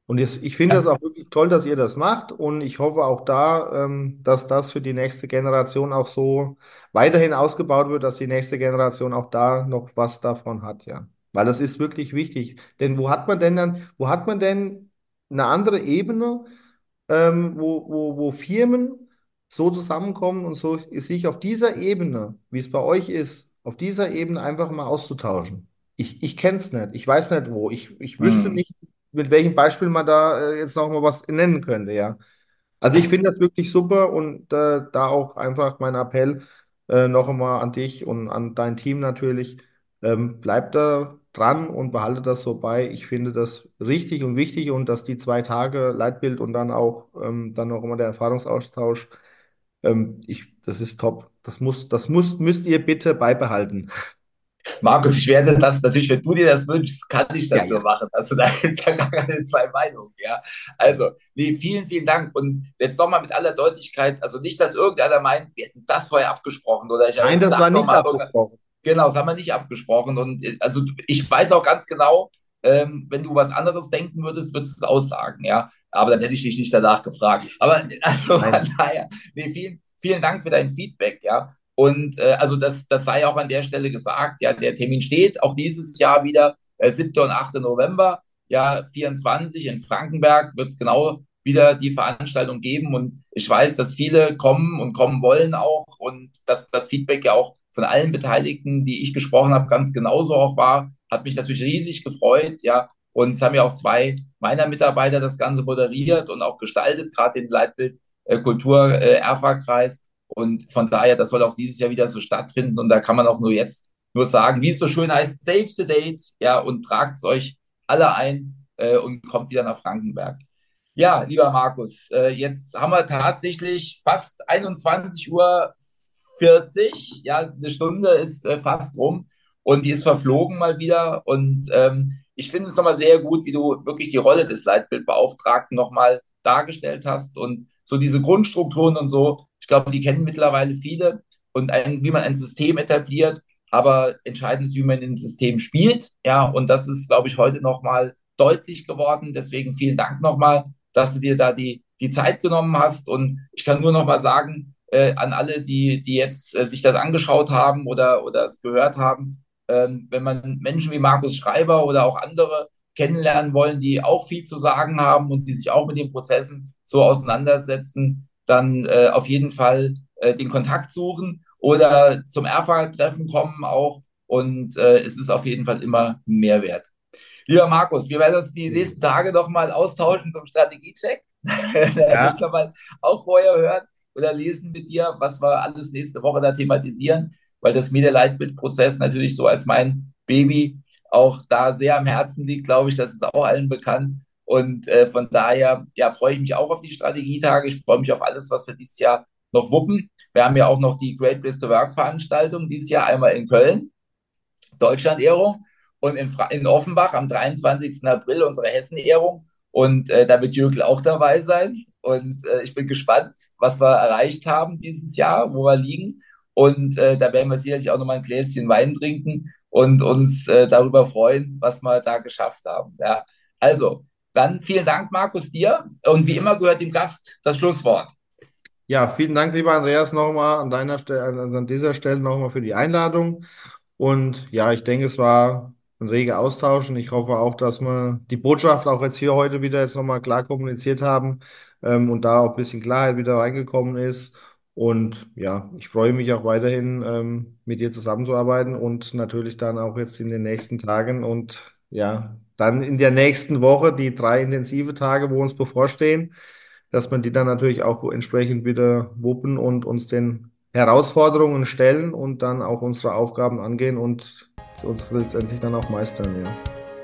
Und jetzt, ich finde es auch wirklich toll, dass ihr das macht und ich hoffe auch da, ähm, dass das für die nächste Generation auch so weiterhin ausgebaut wird, dass die nächste Generation auch da noch was davon hat, ja. Weil das ist wirklich wichtig. Denn wo hat man denn dann, wo hat man denn eine andere Ebene, ähm, wo, wo, wo Firmen so zusammenkommen und so sich auf dieser Ebene, wie es bei euch ist, auf dieser Ebene einfach mal auszutauschen? Ich, ich kenne es nicht, ich weiß nicht wo, ich, ich wüsste Hm. nicht, mit welchem Beispiel man da äh, jetzt noch mal was nennen könnte, ja. Also ich finde das wirklich super und äh, da auch einfach mein Appell äh, noch einmal an dich und an dein Team natürlich. Ähm, bleib da dran und behalte das so bei. Ich finde das richtig und wichtig und dass die zwei Tage Leitbild und dann auch ähm, dann noch immer der Erfahrungsaustausch, ähm, ich, das ist top. Das muss, das muss, müsst ihr bitte beibehalten. Markus, ich werde das natürlich, wenn du dir das wünschst, kann ich Ja, das nur ja. machen. Also da gibt es gar keine zwei Meinungen. Ja? Also, nee, vielen, vielen Dank. Und jetzt nochmal mit aller Deutlichkeit, also nicht, dass irgendeiner meint, wir hätten das vorher abgesprochen oder ich habe Nein, jetzt das war gesagt nicht nochmal, abgesprochen. genau, das haben wir nicht abgesprochen. Und äh, also ich weiß auch ganz genau, ähm, wenn du was anderes denken würdest, würdest du es aussagen, ja. Aber dann hätte ich dich nicht danach gefragt. Aber also von Nein. daher, nee, vielen, vielen Dank für dein Feedback, ja. Und äh, also das, das sei auch an der Stelle gesagt, ja, der Termin steht auch dieses Jahr wieder, äh, siebter und achter November, ja, vierundzwanzig in Frankenberg wird es genau wieder die Veranstaltung geben. Und ich weiß, dass viele kommen und kommen wollen auch und dass das Feedback ja auch von allen Beteiligten, die ich gesprochen habe, ganz genauso auch war. Hat mich natürlich riesig gefreut, ja. Und es haben ja auch zwei meiner Mitarbeiter das Ganze moderiert und auch gestaltet, gerade den Leitbild äh, Kultur äh, Erfa-Kreis. Und von daher, das soll auch dieses Jahr wieder so stattfinden. Und da kann man auch nur jetzt nur sagen, wie es so schön heißt, save the date, ja, und tragt es euch alle ein äh, und kommt wieder nach Frankenberg. Ja, lieber Markus, äh, jetzt haben wir tatsächlich fast einundzwanzig Uhr vierzig. Ja, eine Stunde ist äh, fast rum und die ist verflogen mal wieder. Und ähm, ich finde es nochmal sehr gut, wie du wirklich die Rolle des Leitbildbeauftragten nochmal dargestellt hast und so diese Grundstrukturen und so. Ich glaube, die kennen mittlerweile viele und ein, wie man ein System etabliert. Aber entscheidend ist, wie man in System spielt. Ja, und das ist, glaube ich, heute nochmal deutlich geworden. Deswegen vielen Dank nochmal, dass du dir da die, die Zeit genommen hast. Und ich kann nur nochmal sagen, äh, an alle, die, die jetzt äh, sich das angeschaut haben oder, oder es gehört haben, ähm, wenn man Menschen wie Markus Schreiber oder auch andere kennenlernen wollen, die auch viel zu sagen haben und die sich auch mit den Prozessen so auseinandersetzen, dann äh, auf jeden Fall äh, den Kontakt suchen oder zum Erfa-Treffen kommen auch. Und äh, es ist auf jeden Fall immer ein Mehrwert. Lieber Markus, wir werden uns die nächsten Tage noch mal austauschen zum Strategiecheck. Da will Ja. ich noch mal auch vorher hören oder lesen mit dir, was wir alles nächste Woche da thematisieren, weil das mir der Leitbildprozess natürlich so als mein Baby auch da sehr am Herzen liegt, glaube ich, das ist auch allen bekannt. Und äh, von daher ja, freue ich mich auch auf die Strategietage. Ich freue mich auf alles, was wir dieses Jahr noch wuppen. Wir haben ja auch noch die Great Place to Work Veranstaltung dieses Jahr einmal in Köln, Deutschland-Ehrung, und in, Fra in Offenbach am dreiundzwanzigsten April unsere Hessen-Ehrung. Und äh, da wird Jürgen auch dabei sein. Und äh, ich bin gespannt, was wir erreicht haben dieses Jahr, wo wir liegen. Und äh, da werden wir sicherlich auch nochmal ein Gläschen Wein trinken und uns äh, darüber freuen, was wir da geschafft haben. Ja. Also, dann vielen Dank, Markus, dir. Und wie immer gehört dem Gast das Schlusswort. Ja, vielen Dank, lieber Andreas, nochmal an deiner Stelle, also an dieser Stelle nochmal für die Einladung. Und ja, ich denke, es war ein reger Austausch und ich hoffe auch, dass wir die Botschaft auch jetzt hier heute wieder jetzt nochmal klar kommuniziert haben ähm, und da auch ein bisschen Klarheit wieder reingekommen ist. Und ja, ich freue mich auch weiterhin ähm, mit dir zusammenzuarbeiten und natürlich dann auch jetzt in den nächsten Tagen und ja, dann in der nächsten Woche, die drei intensive Tage, wo uns bevorstehen, dass man die dann natürlich auch entsprechend wieder wuppen und uns den Herausforderungen stellen und dann auch unsere Aufgaben angehen und uns letztendlich dann auch meistern, ja.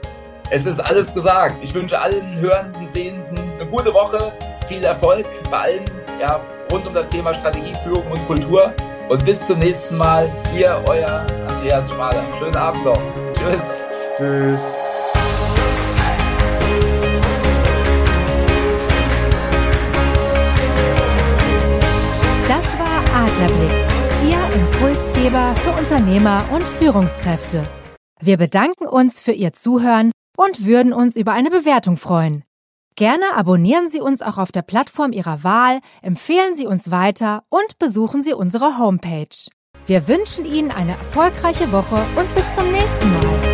Es ist alles gesagt. Ich wünsche allen Hörenden, Sehenden eine gute Woche, viel Erfolg bei allen, ja, rund um das Thema Strategie, Führung und Kultur. Und bis zum nächsten Mal. Ihr, euer Andreas Schmaler. Schönen Abend noch. Tschüss. Tschüss. Das war Adlerblick, Ihr Impulsgeber für Unternehmer und Führungskräfte. Wir bedanken uns für Ihr Zuhören und würden uns über eine Bewertung freuen. Gerne abonnieren Sie uns auch auf der Plattform Ihrer Wahl, empfehlen Sie uns weiter und besuchen Sie unsere Homepage. Wir wünschen Ihnen eine erfolgreiche Woche und bis zum nächsten Mal.